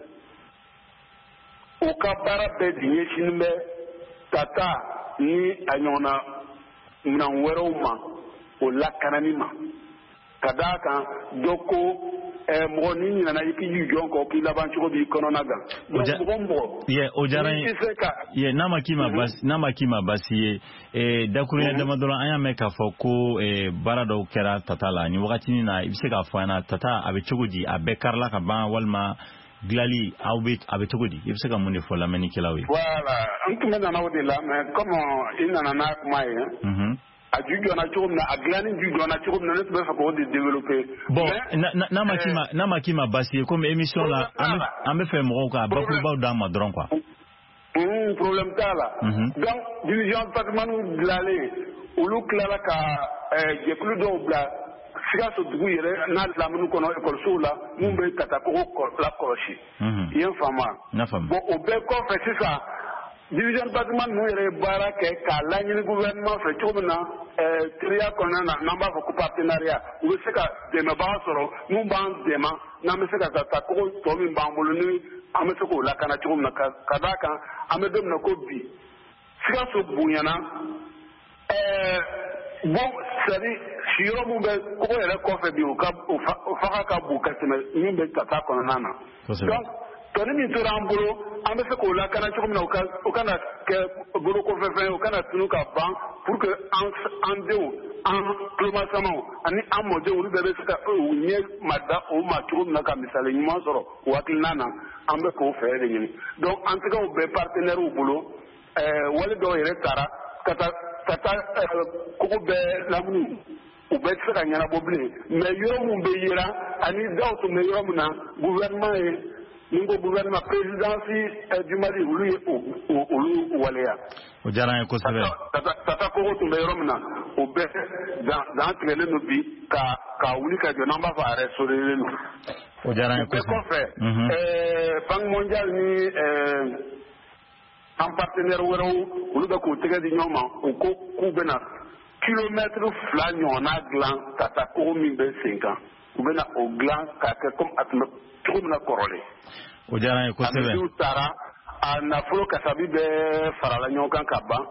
o ka baara bɛɛ di ɲɛsinnen bɛ ka taa ni a ɲɔgɔnna minɛn wɛrɛw ma o lakanani ma ka d'a kan dɔ ko mɔgɔ ni ɲinana i k'i jɔ kɔ k'i laban cogo b'i kɔnɔna gan mɔgɔ
o diyara n ye n'a ma k'i ma basi ye dakurunya dama dɔrɔn an y'a mɛn k'a fɔ ko baara dɔw kɛra Tata la ni wagatinin na i bɛ se k'a fɔ an na Tata a bɛ cogo di a bɛɛ karila ka ban walima dilali a bɛ cogo di i bɛ se ka mun de fɔ lamɛnnikɛlaw ye.
Voilà an tun bɛ nana o de la mais comme i nana n'a kuma ye a ju jɔna cogo min na a dilanni ju jɔna cogo min na ne tun bɛ fɛ k'o de développer.
Bon n'a ma k'i ma basi ye comme émission la an bɛ fɛ mɔgɔw ka bakurubaw d'an ma dɔrɔn quoi.
Problème t'a la. Donc division patrimoine dilanlen olu tilala ka jɛkulu dɔw bila Sikaso dugu yɛrɛ n'a lamini kɔnɔ ekɔlisow la mun bɛ katakogo lakɔlɔsi. I ye n faamu. Bon o bɛɛ kɔfɛ sisan division patrimoine ninnu yɛrɛ ye baara kɛ k'a laɲini gouvernement fɛ cogo min na teriya kɔnɔna na n'an b'a fɔ ko partenariat u bɛ se ka dɛmɛbaga sɔrɔ mun b'an dɛmɛ n'an bɛ se ka katakogo tɔ min b'an bolo ni an bɛ se k'o lakana cogo min na ka d'a kan an bɛ don min na ko bi Sikaso bonyana bon c'est-à-dire siyɔrɔ mun bɛ kogo yɛrɛ kɔfɛ bi o fanga ka bon ka tɛmɛ min bɛ Tata kɔnɔna na donc tɔni min tora an bolo an bɛ se k'o lakana cogo min na o kana kɛ bolokɔfɛfɛn ye o kana tunu ka ban pour que an denw an tulomasamaw ani an mɔdenw olu bɛɛ bɛ se ka u ɲɛ ma da o ma cogo min na ka misali ɲuman sɔrɔ o hakilina na an bɛ k'o fɛɛrɛ de ɲini donc an tɛgɛw bɛ partenaires bolo wale dɔw yɛrɛ taara ka taa kogo bɛɛ lamini u bɛɛ tɛ se ka ɲɛnabɔ bilen mais yɔrɔ mun bɛ yera ani daw tun bɛ yɔrɔ min na gouvernement ye ni ko gouvernement présidence du Mali olu ye olu waleya.
O diyara n ye kosɛbɛ.
Tata kogo tun bɛ yɔrɔ min na o bɛɛ dan tigɛlen don bi ka wuli ka jɔ n'an b'a fɔ a restaurer don.
O diyara n ye kosɛbɛ.
O kɔfɛ Banque mondiale ni an partenaire wɛrɛw olu bɛ k'u tɛgɛ di ɲɔgɔn ma u ko k'u bɛna kilomètre 2 ɲɔgɔnna dilan Tata kogo min bɛ sen kan u bɛna o dilan k'a kɛ comme a tun bɛ cogo min na kɔrɔlen.
O diyara n ye kosɛbɛ.
N'u taara a nafolo kasabi bɛɛ farala ɲɔgɔn kan ka ban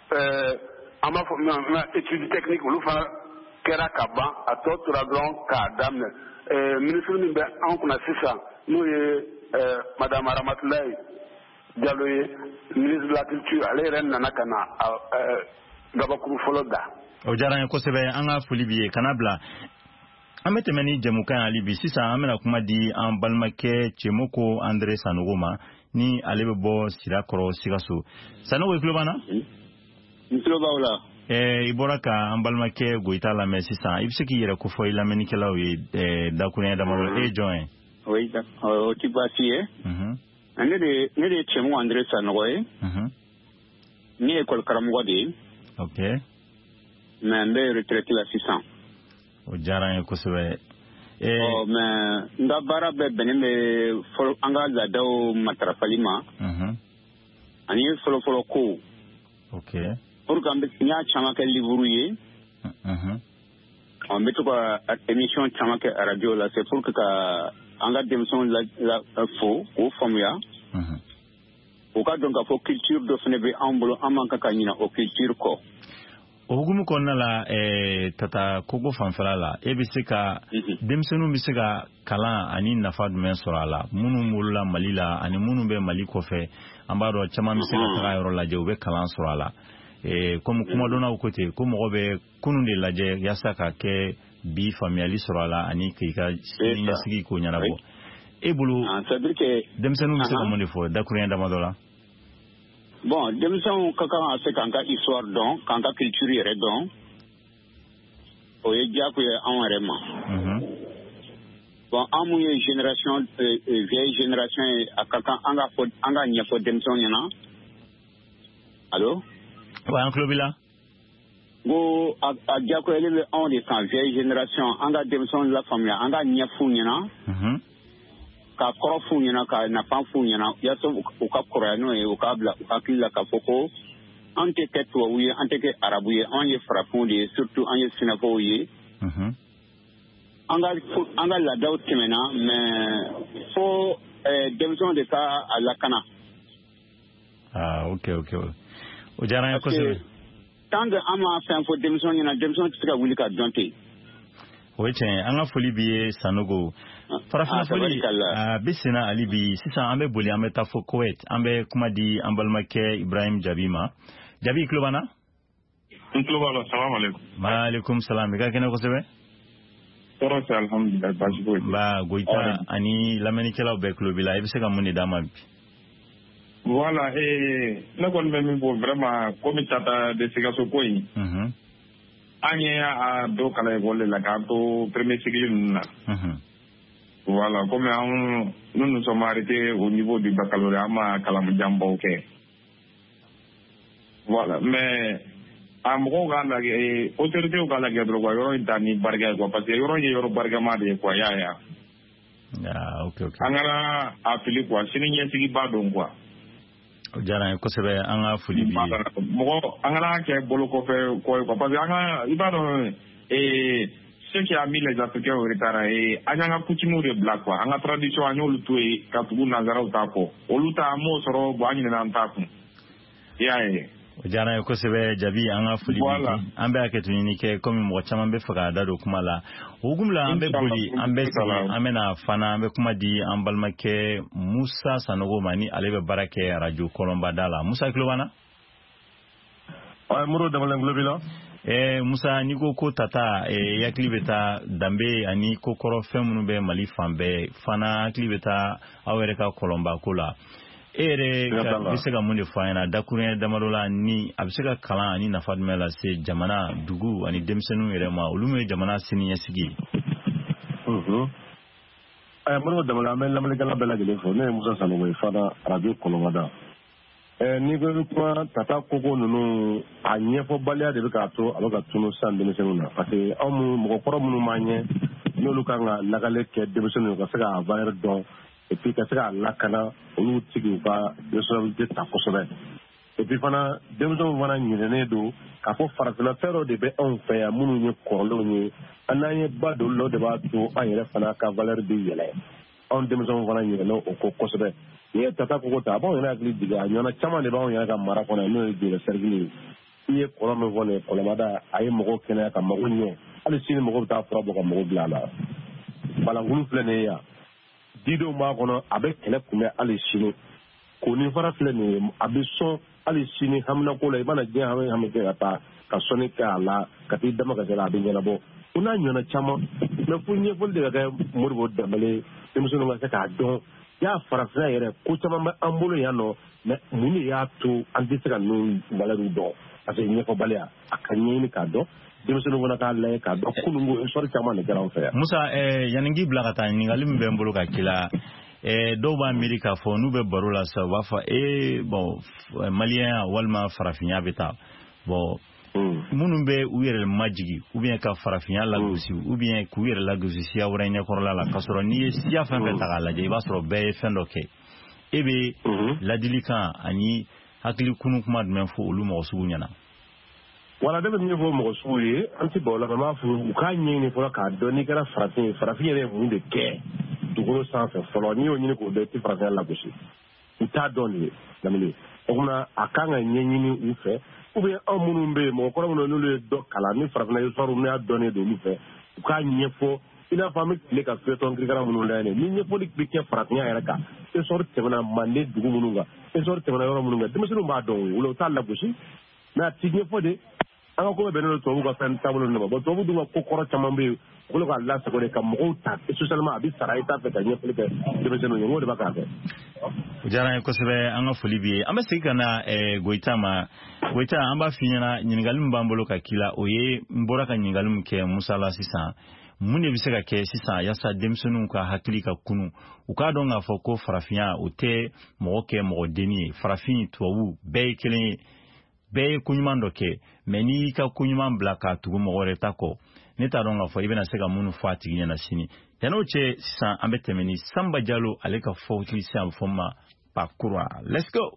an b'a fɔ étude technique olu fana kɛra ka ban a tɔ tora dɔrɔn k'a daminɛ ministre min bɛ an kunna sisan n'o ye madame Aramatulaye Diallo ye ministre de la culture ale yɛrɛ nana ka na gabakuru fɔlɔ da.
O diyara n ye kosɛbɛ an ka foli b'i ye kana bila. An bɛ tɛmɛ ni jɛmukan hali bi sisan an bɛna kuma di an balimakɛ Cɛmoko Andre Sanogo ma ni ale bɛ bɔ Sirakɔrɔ Sikaso. Sanogo i tulo b'an na?
N tulo b'aw la.
I bɔra ka an balimakɛ Goyita lamɛn sisan i bɛ se k'i yɛrɛ kofɔ i lamɛnnikɛlaw ye dakurunya damadɔ e ye jɔn ye?
Oui, o ti baasi ye. Ne de ye Cɛmoko Andre Sanogo ye. Ne ye école karamɔgɔ de ye.
Ok.
Mais n bɛ retraité la sisan.
O diyara n ye kosɛbɛ.
Mais n ka baara bɛɛ bɛnnen bɛ fɔlɔ an ka laadaw matarafali ma ani fɔlɔfɔlɔ kow.
Ok.
Pour que n y'a caman kɛ livre ye. N bɛ to ka émission caman kɛ radio la c'est pour que ka an ka denmisɛnw fo k'o faamuya. O ka dɔn k'a fɔ culture dɔ fana bɛ an bolo an man kan ka ɲinɛ o culture kɔ.
O hukumu kɔnɔna la Tata kogo fanfɛla la e bɛ se ka denmisɛnninw bɛ se ka kalan ani nafa jumɛn sɔrɔ a la minnu wolola Mali la ani minnu bɛ Mali kɔfɛ an b'a dɔn caman bɛ se ka taga yɔrɔ lajɛ u bɛ kalan sɔrɔ a la comme kumadɔnnaw ko ten ko mɔgɔ bɛ kunun de lajɛ yaasa ka kɛ bi faamuyali sɔrɔ a la ani k'i ka sini ɲɛsigi k'o ɲɛnabɔ. E bolo denmisɛnninw bɛ se ka mun de fɔ dakurunya damadɔ la?
bon denmisɛnw ka kan ka se k'an ka histoire dɔn k'an ka culture yɛrɛ dɔn o ye diyagoya ye anw yɛrɛ ma bon an mun ye génération vieille génération ye a ka kan an ka ɲɛfɔ denmisɛnw ɲɛna allo
wa an tulo b'i la
ko a diyagoyalen bɛ anw de kan vieille génération an ka denmisɛnw lafaamuya an ka ɲɛf'u ɲɛna ka kɔrɔ f'u ɲɛna ka nafa f'u ɲɛna yaasa u ka kɔrɔya n'o ye u k'a bila u hakili la k'a fɔ ko an tɛ kɛ tubabu ye an tɛ kɛ arabu ye an ye farafinw de ye surtout an ye sɛnɛfɔw ye an ka laadaw tɛmɛna mais fo denmisɛnw de ka a lakana.
Ok o diyara n ye kosɛbɛ.
tant que an ma fɛn fɔ denmisɛnw ɲɛna denmisɛnw tɛ se ka wuli ka dɔn ten.
o ye tiɲɛ an ka foli b'i ye Sanogo. farafina foli a bɛ senna hali bi sisan an bɛ boli an bɛ taa fo Kuwait an bɛ kuma di an balimakɛ Ibrahim Jabi ma. Jabi i tulo b'an na.
n tulo b'a la salamu aleykum.
maaleykum salam i ka kɛnɛ kosɛbɛ.
tɔɔrɔ tɛ alihamudulilayi baasi foyi tɛ.
ba Goyita ani lamɛnnikɛlaw bɛɛ tulo b'i la i bɛ se ka mun de d'an ma bi.
voilà ne kɔni bɛ min fɔ vraiment komi Tata de Sikaso ko in an ye a dɔ kalan ekɔli de la k'an to premier cycle ninnu na voilà komi nous sommes arrêtés au niveau du baccalauréat an ma kalanjanbaw kɛ voilà mais a mɔgɔw k'a lajɛ autorités k'a lajɛ dɔrɔn quoi yɔrɔ in ta ni barika ye quoi parce que yɔrɔ in ye yɔrɔ barikama de ye quoi y'a ye
ok
an kana a fili quoi sini ɲɛsigiba don quoi.
o diyara n ye kosɛbɛ an ka foli b'i ye.
mɔgɔ an kana kɛ bolo kɔfɛ kɔ ye quoi parce que an ka i b'a dɔn ceux qui a mis les Africains au retard an y'an ka coutumes de bila quoi an ka tradition an y'olu to yen ka tugu nanzaraw ta kɔ olu ta an m'o sɔrɔ bon an ɲinɛna an ta kun i y'a ye.
o diyara n ye kosɛbɛ Jabi an ka foli b'i ye an bɛ hakɛto ɲini kɛ komi mɔgɔ caman bɛ fɛ k'a da don kuma la o hukumu la an bɛ boli an bɛ sigi an bɛna fana an bɛ kuma di an balimakɛ Musa Sanogo ma ni ale bɛ baara kɛ radio Kɔlɔnba la Musa i tulo b'an na.
Moro Damalen tulo b'i la.
Musa n'i ko Tata hakili bɛ taa danbe ani ko kɔrɔ fɛn minnu bɛ Mali fan bɛɛ fana hakili bɛ taa aw yɛrɛ ka Kɔlɔnba ko la. e yɛrɛ bɛ se ka mun de fɔ an ɲɛna dakuruɲɛ damadɔ la ni a bɛ se ka kalan ani nafa jumɛn lase jamana dugu ani denmisɛnninw yɛrɛ ma olu min ye jamana siniɲɛsigi ye.
Moribo Damalen an bɛ lamɛnnikɛla bɛɛ lajɛlen fɔ ne ye Musa Sanogo ye fana radio Kɔlɔnba. N'i ko kuma Tata koko ninnu a ɲɛfɔbaliya de bɛ k'a to a bɛ ka tunu sisan denmisɛnninw na parce que anw mɔgɔkɔrɔ minnu b'an ɲɛ n'olu kan ka lakale kɛ denmisɛnninw ka se k'a valeur dɔn et puis ka se k'a lakana olu tigi u ka responsabilité ta kosɛbɛ et puis fana denmisɛnw fana ɲinɛnen don k'a fɔ farafinna fɛn dɔ de bɛ anw fɛ yan minnu ye kɔrɔlenw ye an n'an ye ba don olu de b'a to an yɛrɛ fana ka valeur bɛ yɛlɛ anw denmisɛnw fana ɲinɛnen o ko kosɛbɛ. N'i ye Tata koko ta a b'anw yɛrɛ hakili jigin a ɲɔgɔnna caman de b'anw yɛrɛ ka mara kɔnɔ n'o ye Jɛnɛ Sɛrigili ye i ye kɔrɔ min fɔ nin ye Kɔlɔnbada a ye mɔgɔw kɛnɛya ka mɔgɔw ɲɛ hali sini mɔgɔw bɛ taa fura bɔ ka mɔgɔw bila a la balankulu filɛ nin ye yan didenw b'a kɔnɔ a bɛ kɛlɛ kunbɛn hali sini Koni fara filɛ nin ye a bɛ sɔn hali sini haminako la i mana diɲɛ hami kɛ ka taa ka sɔnni kɛ a la ka t'i dama ka kɛ a bɛ ɲɛnabɔ o n'a ɲɔgɔnna caman mɛ fo ɲɛfɔli de ka kɛ Moribo Damalen denmisɛnninw ka se k'a dɔn y'a farafinna yɛrɛ ko caman bɛ an bolo yan nɔ mɛ mun de y'a to an tɛ se ka ninnu valeur dɔn parce que ɲɛfɔbaliya a ka ɲɛɲini k'a dɔn denmisɛnninw fana k'a lajɛ k'a dɔn kununko histoire caman de kɛra an fɛ yan. Musa
yanni k'i bila ka taa ɲininkali min bɛ n bolo ka k'i la dɔw b'a miiri k'a fɔ n'u bɛ baro la sisan u b'a fɔ bon maliyɛnya walima farafinya bɛ taa bon minnu bɛ u yɛrɛ majigi ou bien ka farafinya lagosi ou bien k'u yɛrɛ lagosi siya wɛrɛ ɲɛkɔrɔla la k'a sɔrɔ n'i ye siya fɛn fɛn ta k'a lajɛ i b'a sɔrɔ bɛɛ ye fɛn dɔ kɛ e bɛ ladilikan ani hakili kunu kuma jumɛn fɔ olu mɔgɔ sugu ɲɛna.
Wala ne bɛ min fɔ mɔgɔ sugu ye an tɛ baw la mɛ n b'a fɔ u k'a ɲɛɲini fɔlɔ k'a dɔn n'i kɛra farafin ye farafin yɛrɛ ye mun de kɛ dugukolo sanfɛ fɔlɔ n'i y'o ɲini k'o dɔn i tɛ farafinya lagosi u t'a dɔn de ye lamini o kumana a kan ka ɲɛɲini u fɛ ou bien anw minnu bɛ yen mɔgɔkɔrɔ minnu n'olu ye dɔ kalan ni farafinna histoire n'u y'a dɔnnen don olu fɛ u k'a ɲɛfɔ i n'a fɔ an bɛ tile ka feuilleton kirikara minnu layɛ ni ɲɛfɔli bɛ kɛ farafinya yɛrɛ kan histoire tɛmɛna Manden dugu minnu kan histoire tɛmɛna yɔrɔ minnu kan denmisɛnninw b'a dɔn o la u t'a lagosi mɛ a ti ɲɛfɔ de an ka ko bɛ bɛnnen don tubabuw ka fɛn taabolo ninnu ma bon tubabuw dun ka ko kɔrɔ caman bɛ yen u k'olu k'a lasago de ka mɔgɔw ta socialement a bɛ sara i t'a fɛ ka ɲɛfɔli kɛ denmisɛnninw ye n k'o de b'a k'a kɛ.
Ujara ko sebe anga foli bi amba sika na Goita amba finyana nyingalum bambolo ka kila oye mbora ka nyingalum ke musala sisa munde biseka ke sisa yasa demsonu ka hakili ka kunu uka donga foko farafia ote moke mo deni farafini tuwu be kelen be kunyumando ke meni ka kunyumam blaka tugu mo retako neta donga fo ibena seka munu fati nyana sini yanoche sisa ambete meni Samba Jalo aleka fo kilisi am foma pakurwa. Let's go.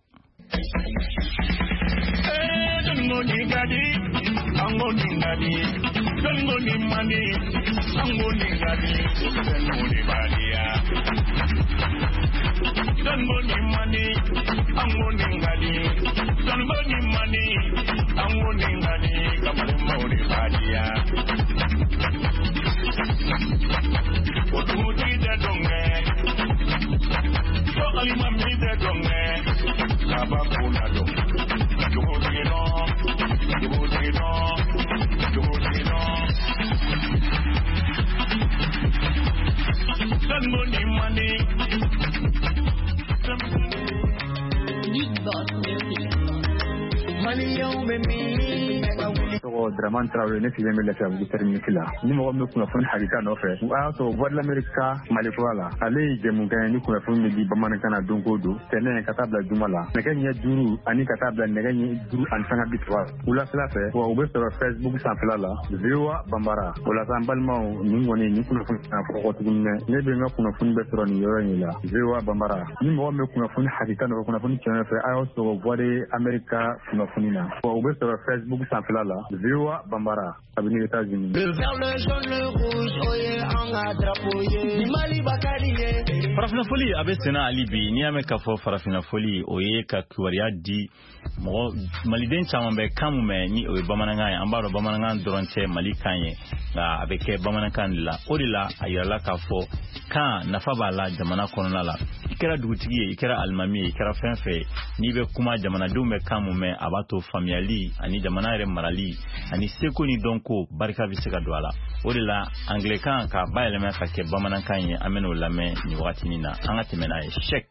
Draman Traoré ne fiye me lafiya bu termi kila ni mo me kuna fun hadita no fe wa so voix de l'Amérique malifala ale je mun kan ni kuna fun mi di bamana kana dongodo tene katabla jumala ne kan ya duru ani katabla ne kan ya duru an sanga bitwa ula sala fe wa ube sur Facebook sa fala viwa bambara ula sambalma ni ngoni ni kuna fun na ko tugunne ne be nga kuna fun be sur ni yoro ni la viwa bambara ni mo me kuna fun hadita no kuna fun chene fe ayo so voix de l'Amérique kuna funina wa ube sur Facebook sa fala viwa Bambara, avenue États-Unis.
Le vert, le jaune, le rouge, oye, anga drapoye. Mali bakaliye.
Farafina foli abesena alibi ni ameka fo farafina foli oye ka kuwaria di mo maliden chamambe kamume ni oye bamananga ambaro bamananga doronche malikanye ga abeke bamananga la odila ayala ka fo kan nafaba la jamana konona la ikera dugutigi ikera almami ikera fenfe ni be kuma jamana dume kamume abato familiali ani jamana re marali ani seko ni donko barika biseka douala odila anglican ka baelema ka ke bamananga ye ameno lame ni wati nina anga temena shek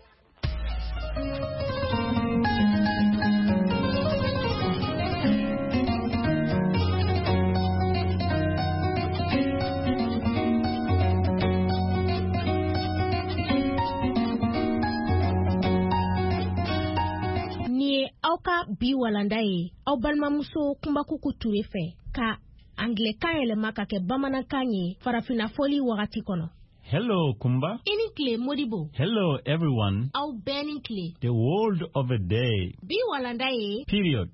ni auka bi walandaye au balmamuso kumbakuku tuefe ka Anglican elema ka ke bamanankan ye farafina foli wakati kono.
Hello, Kumba.
Inikle Modibo.
Hello, everyone.
Au Benikle.
The word of the day.
Bi walandaye.
Period.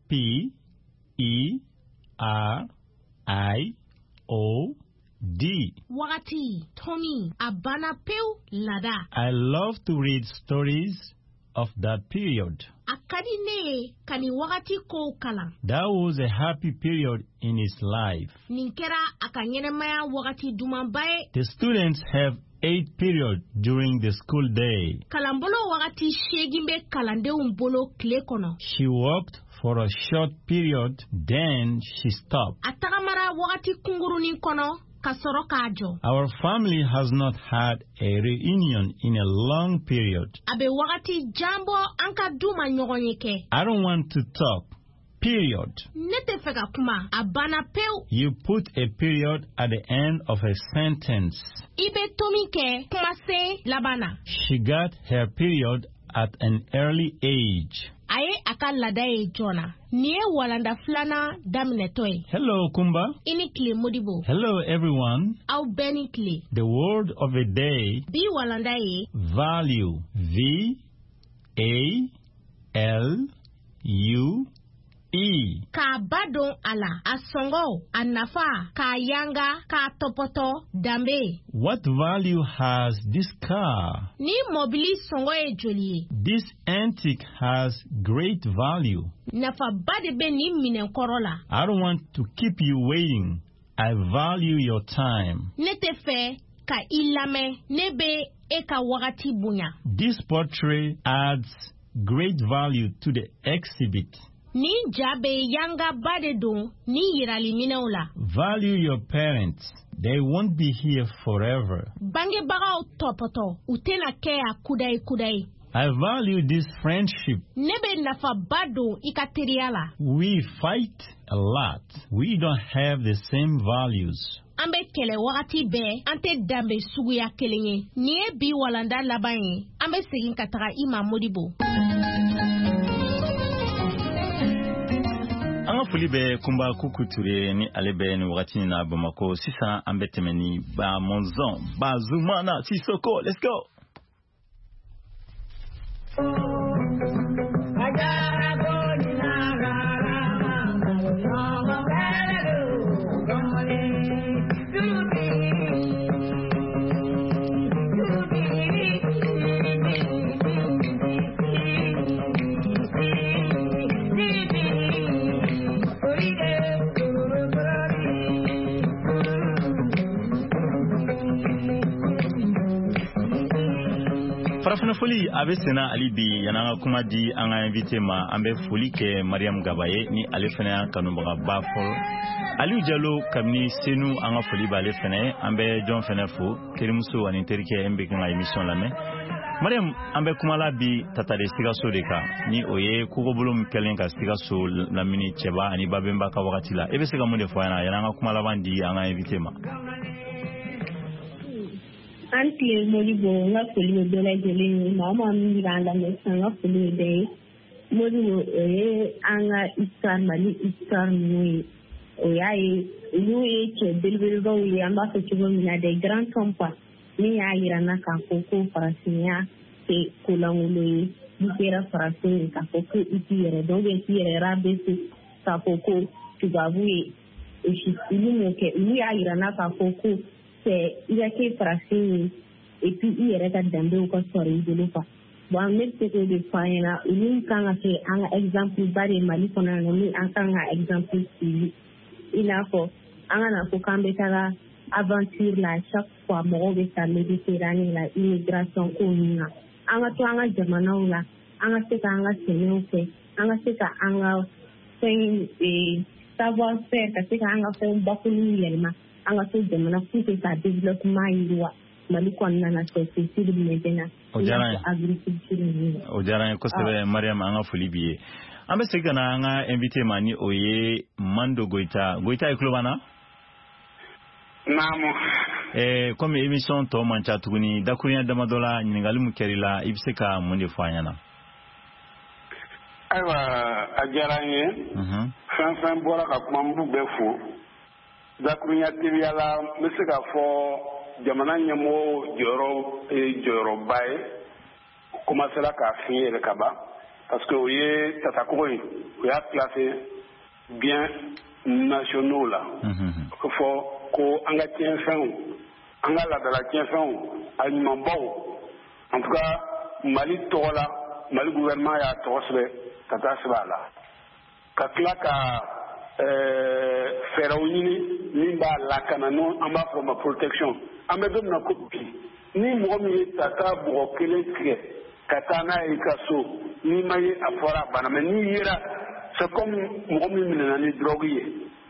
P-E-R-I-O-D.
Wakati. Tommy. Abana peu lada.
I love to read stories of that period.
Akadine kani wakati ko kala.
That was a happy period in his life.
Ninkera akanyenemaya wakati dumambaye.
The students have 8 periods during the school day.
Kalambolo wakati shegimbe kalande umbolo klekono.
She worked for a short period, then she stopped.
Atakamara wakati kunguruni kono.
Our family has not had a reunion in a long period. I don't want to talk. Period. You put a period at the end of a sentence. She got her period at an early age. Hello, Kumba. Hello, everyone. The word of the day. Value. V-A-L-U-E.
Ka badon ala, asongo, anafa, ka yanga, ka topoto, dambe.
What value has this car?
Ni mobili songo e joli.
This antique has great value.
Nafa badebe ni minen korola.
I don't want to keep you waiting. I value your time.
Netefe, ka ilame, nebe, eka wakati bunya.
This portrait adds great value to the exhibit.
Ni jabe yanga badedon ni yirali minaula.
Value your parents. They won't be here forever.
Bange bagao topoto utena kea kudai.
I value this friendship.
Nebe nafa bado ikateriala.
We fight a lot. We don't have the same values.
Ambe kele wakati be ante dambe sugu ya kelenye. Nie bi walanda labaye. Ambe segin katara ima modibo.
Anga fuli be kumba kukuture ni alebe ni wakati na Bamako. Sisa ambe temeni ba Monzon ba Zumana Sisoko. Let's go. Farafina foli abe sena alibi yananga kuma di anga invité ma ambe foli ke Mariam Gabaye ni ale fena kanumbaga bafol Aliou Diallo kamni senu anga foli ba ale fena ambe John Fenefo Kerimuso ani terike embe kana émission la me Mariam ambe kuma la bi tatale sigaso deka ni oye kugobulum kelen ka sigaso la mini cheba ani babemba ka wakati la ebe sega munde fo yananga kuma la bandi anga invité ma
Anti modibo nga foli be la jeli mama mi randa me sanga foli be modibo anga istar mali istar nui oyai nui ke bilbilgo yamba ko chibo mina de grand compa ni ya irana ka koko farasinya ke kulangulo bukera farasinya ka koko itire doge itire rabesi ka koko tugabuye ishi ilimo ke ni ya irana ka koko c'est il y a qui fracine et puis il y a des dambes ko sori de pas bon mais c'est que des fois il y a une quand un exemple bari mali kona ni an kan exemple ci il a ko ana ko kambe kala aventure la chaque fois mo be sa méditerranée la immigration ko ninga anga to anga jamana la anga se ka anga senyo ke anga se ka anga sen savoir faire ka se ka anga ko bakulu yelma anga to jamana fuke sa développement yiwa maliko nana so sisidu medena agriculture
ojara ko sebe Mariam anga fulibiye ambe segana anga invité mani oye Mando Goita e klobana
namo
comme émission to mancha tuguni dakunya damadola nyingali mukerila ibseka munde fanyana
aywa ajaranye fan bora ka mambu befo dakunya tibiala misika fo jamana nyamo joro bay commencer la ka finir kaba parce que oye tatako ya classé bien nationaux là faut ko anga tienfan anga la dala tienfan aliment bon en tout cas Mali tola Mali gouvernement ya tosbe tata sbala ka klaka ferawini nimba lakana no amba for ma protection amedom na kopi ni mo mi tata bo kele tre katana ikaso ni maye afora bana mais ni yera c'est comme mo mi na ni drogue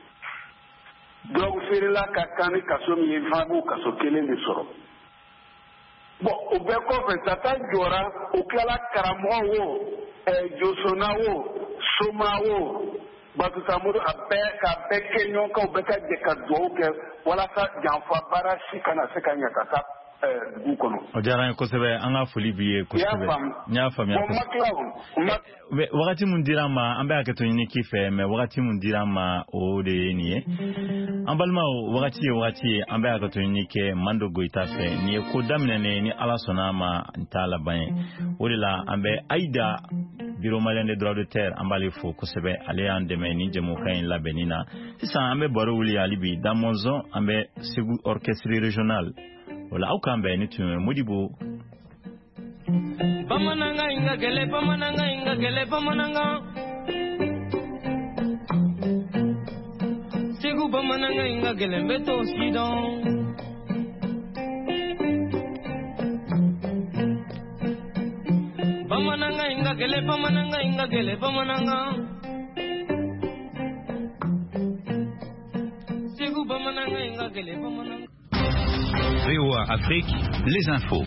fere la katani kaso mi fabu kaso kele de soro bon o be ko fe tata jora o kala karamo wo josona wo soma wo batu samuru abe kenyon ka obeka jeka do ke wala sa janfa bara shikana sekanya tata gukono
ojara ko sebe anga fulibiye ko sebe nya fam ya wakati mundirama ambe aketo ni kife me wakati mundirama o de niye ambalma wakati ambe aketo ni ke Mando Goita fe ni ko damne ni ala sonama ntala ban odila ambe aida biro malien des droits de terre ambale fo ko sebe ale andeme ni jemo kain la benina sisa ambe baro wuli alibi damonzon ambe segu orchestre régional wala au kambe ni tu modibo
pamananga inga gele pamananga segu pamananga inga gele beto sidon pamananga inga gele pamananga segu pamananga inga gele pamananga
VOA Afrique, les infos.